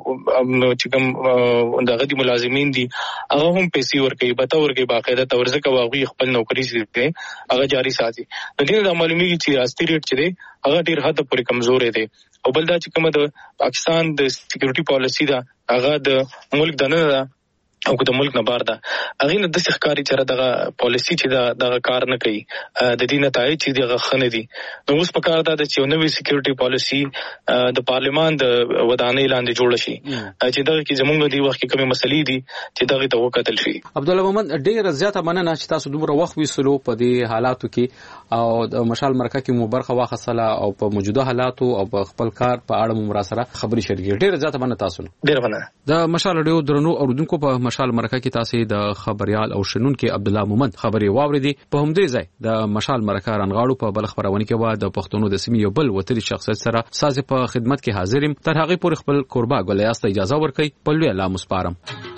چې کوم دغه دي ملازمین دي هغه هم پیسې ورکوي بته ورکوي باقاعده تورزه کوي خپل نوکری سي هغه جاری ساتي. د دې د معلومیږي چې راستي ریټ چې دی هغه ډیر حد پورې کمزورې دی او بل دا چې کومه د پاکستان د سکیورټي پالیسی دا هغه د ملک دنه ده او که د ملک نه بار ده هغه نه د ښکاری چې دغه پالیسی چې دا دغه کار نه کوي د دې نتایج چې دغه خنه دي. نو اوس په کار ده چې نوې سکیورټي پالیسی د پارلیمان د ودانۍ لاندې جوړ شي چې دغه کې زمونږ دی وخت کې کومه مسلې دي چې دغه ته وکتل شي. عبد الله مومن ډیر زیاته مننه چې تاسو دومره وخت وسلو په دې حالاتو کې او د مشال مرکه کې مو برخه واخصله او په موجوده حالاتو او په خپل کار په اړه مو مراسره خبري شریک ډیر زیاته مننه تاسو. ډیر مننه. د مشال ډیو درنو اوردونکو په مشال مرکه کې تاسو د خبريال او شنون کې عبد الله مومن خبري واوریدي. په همدې ځای د مشال مرکه رنغاړو په بل خبرونه کې و د پښتونو د سیمې یو بل وتري شخصیت سره ساز په خدمت کې حاضرم تر هغه پورې خپل قربا ګل یاسته اجازه ورکړي په لوی الله مسپارم.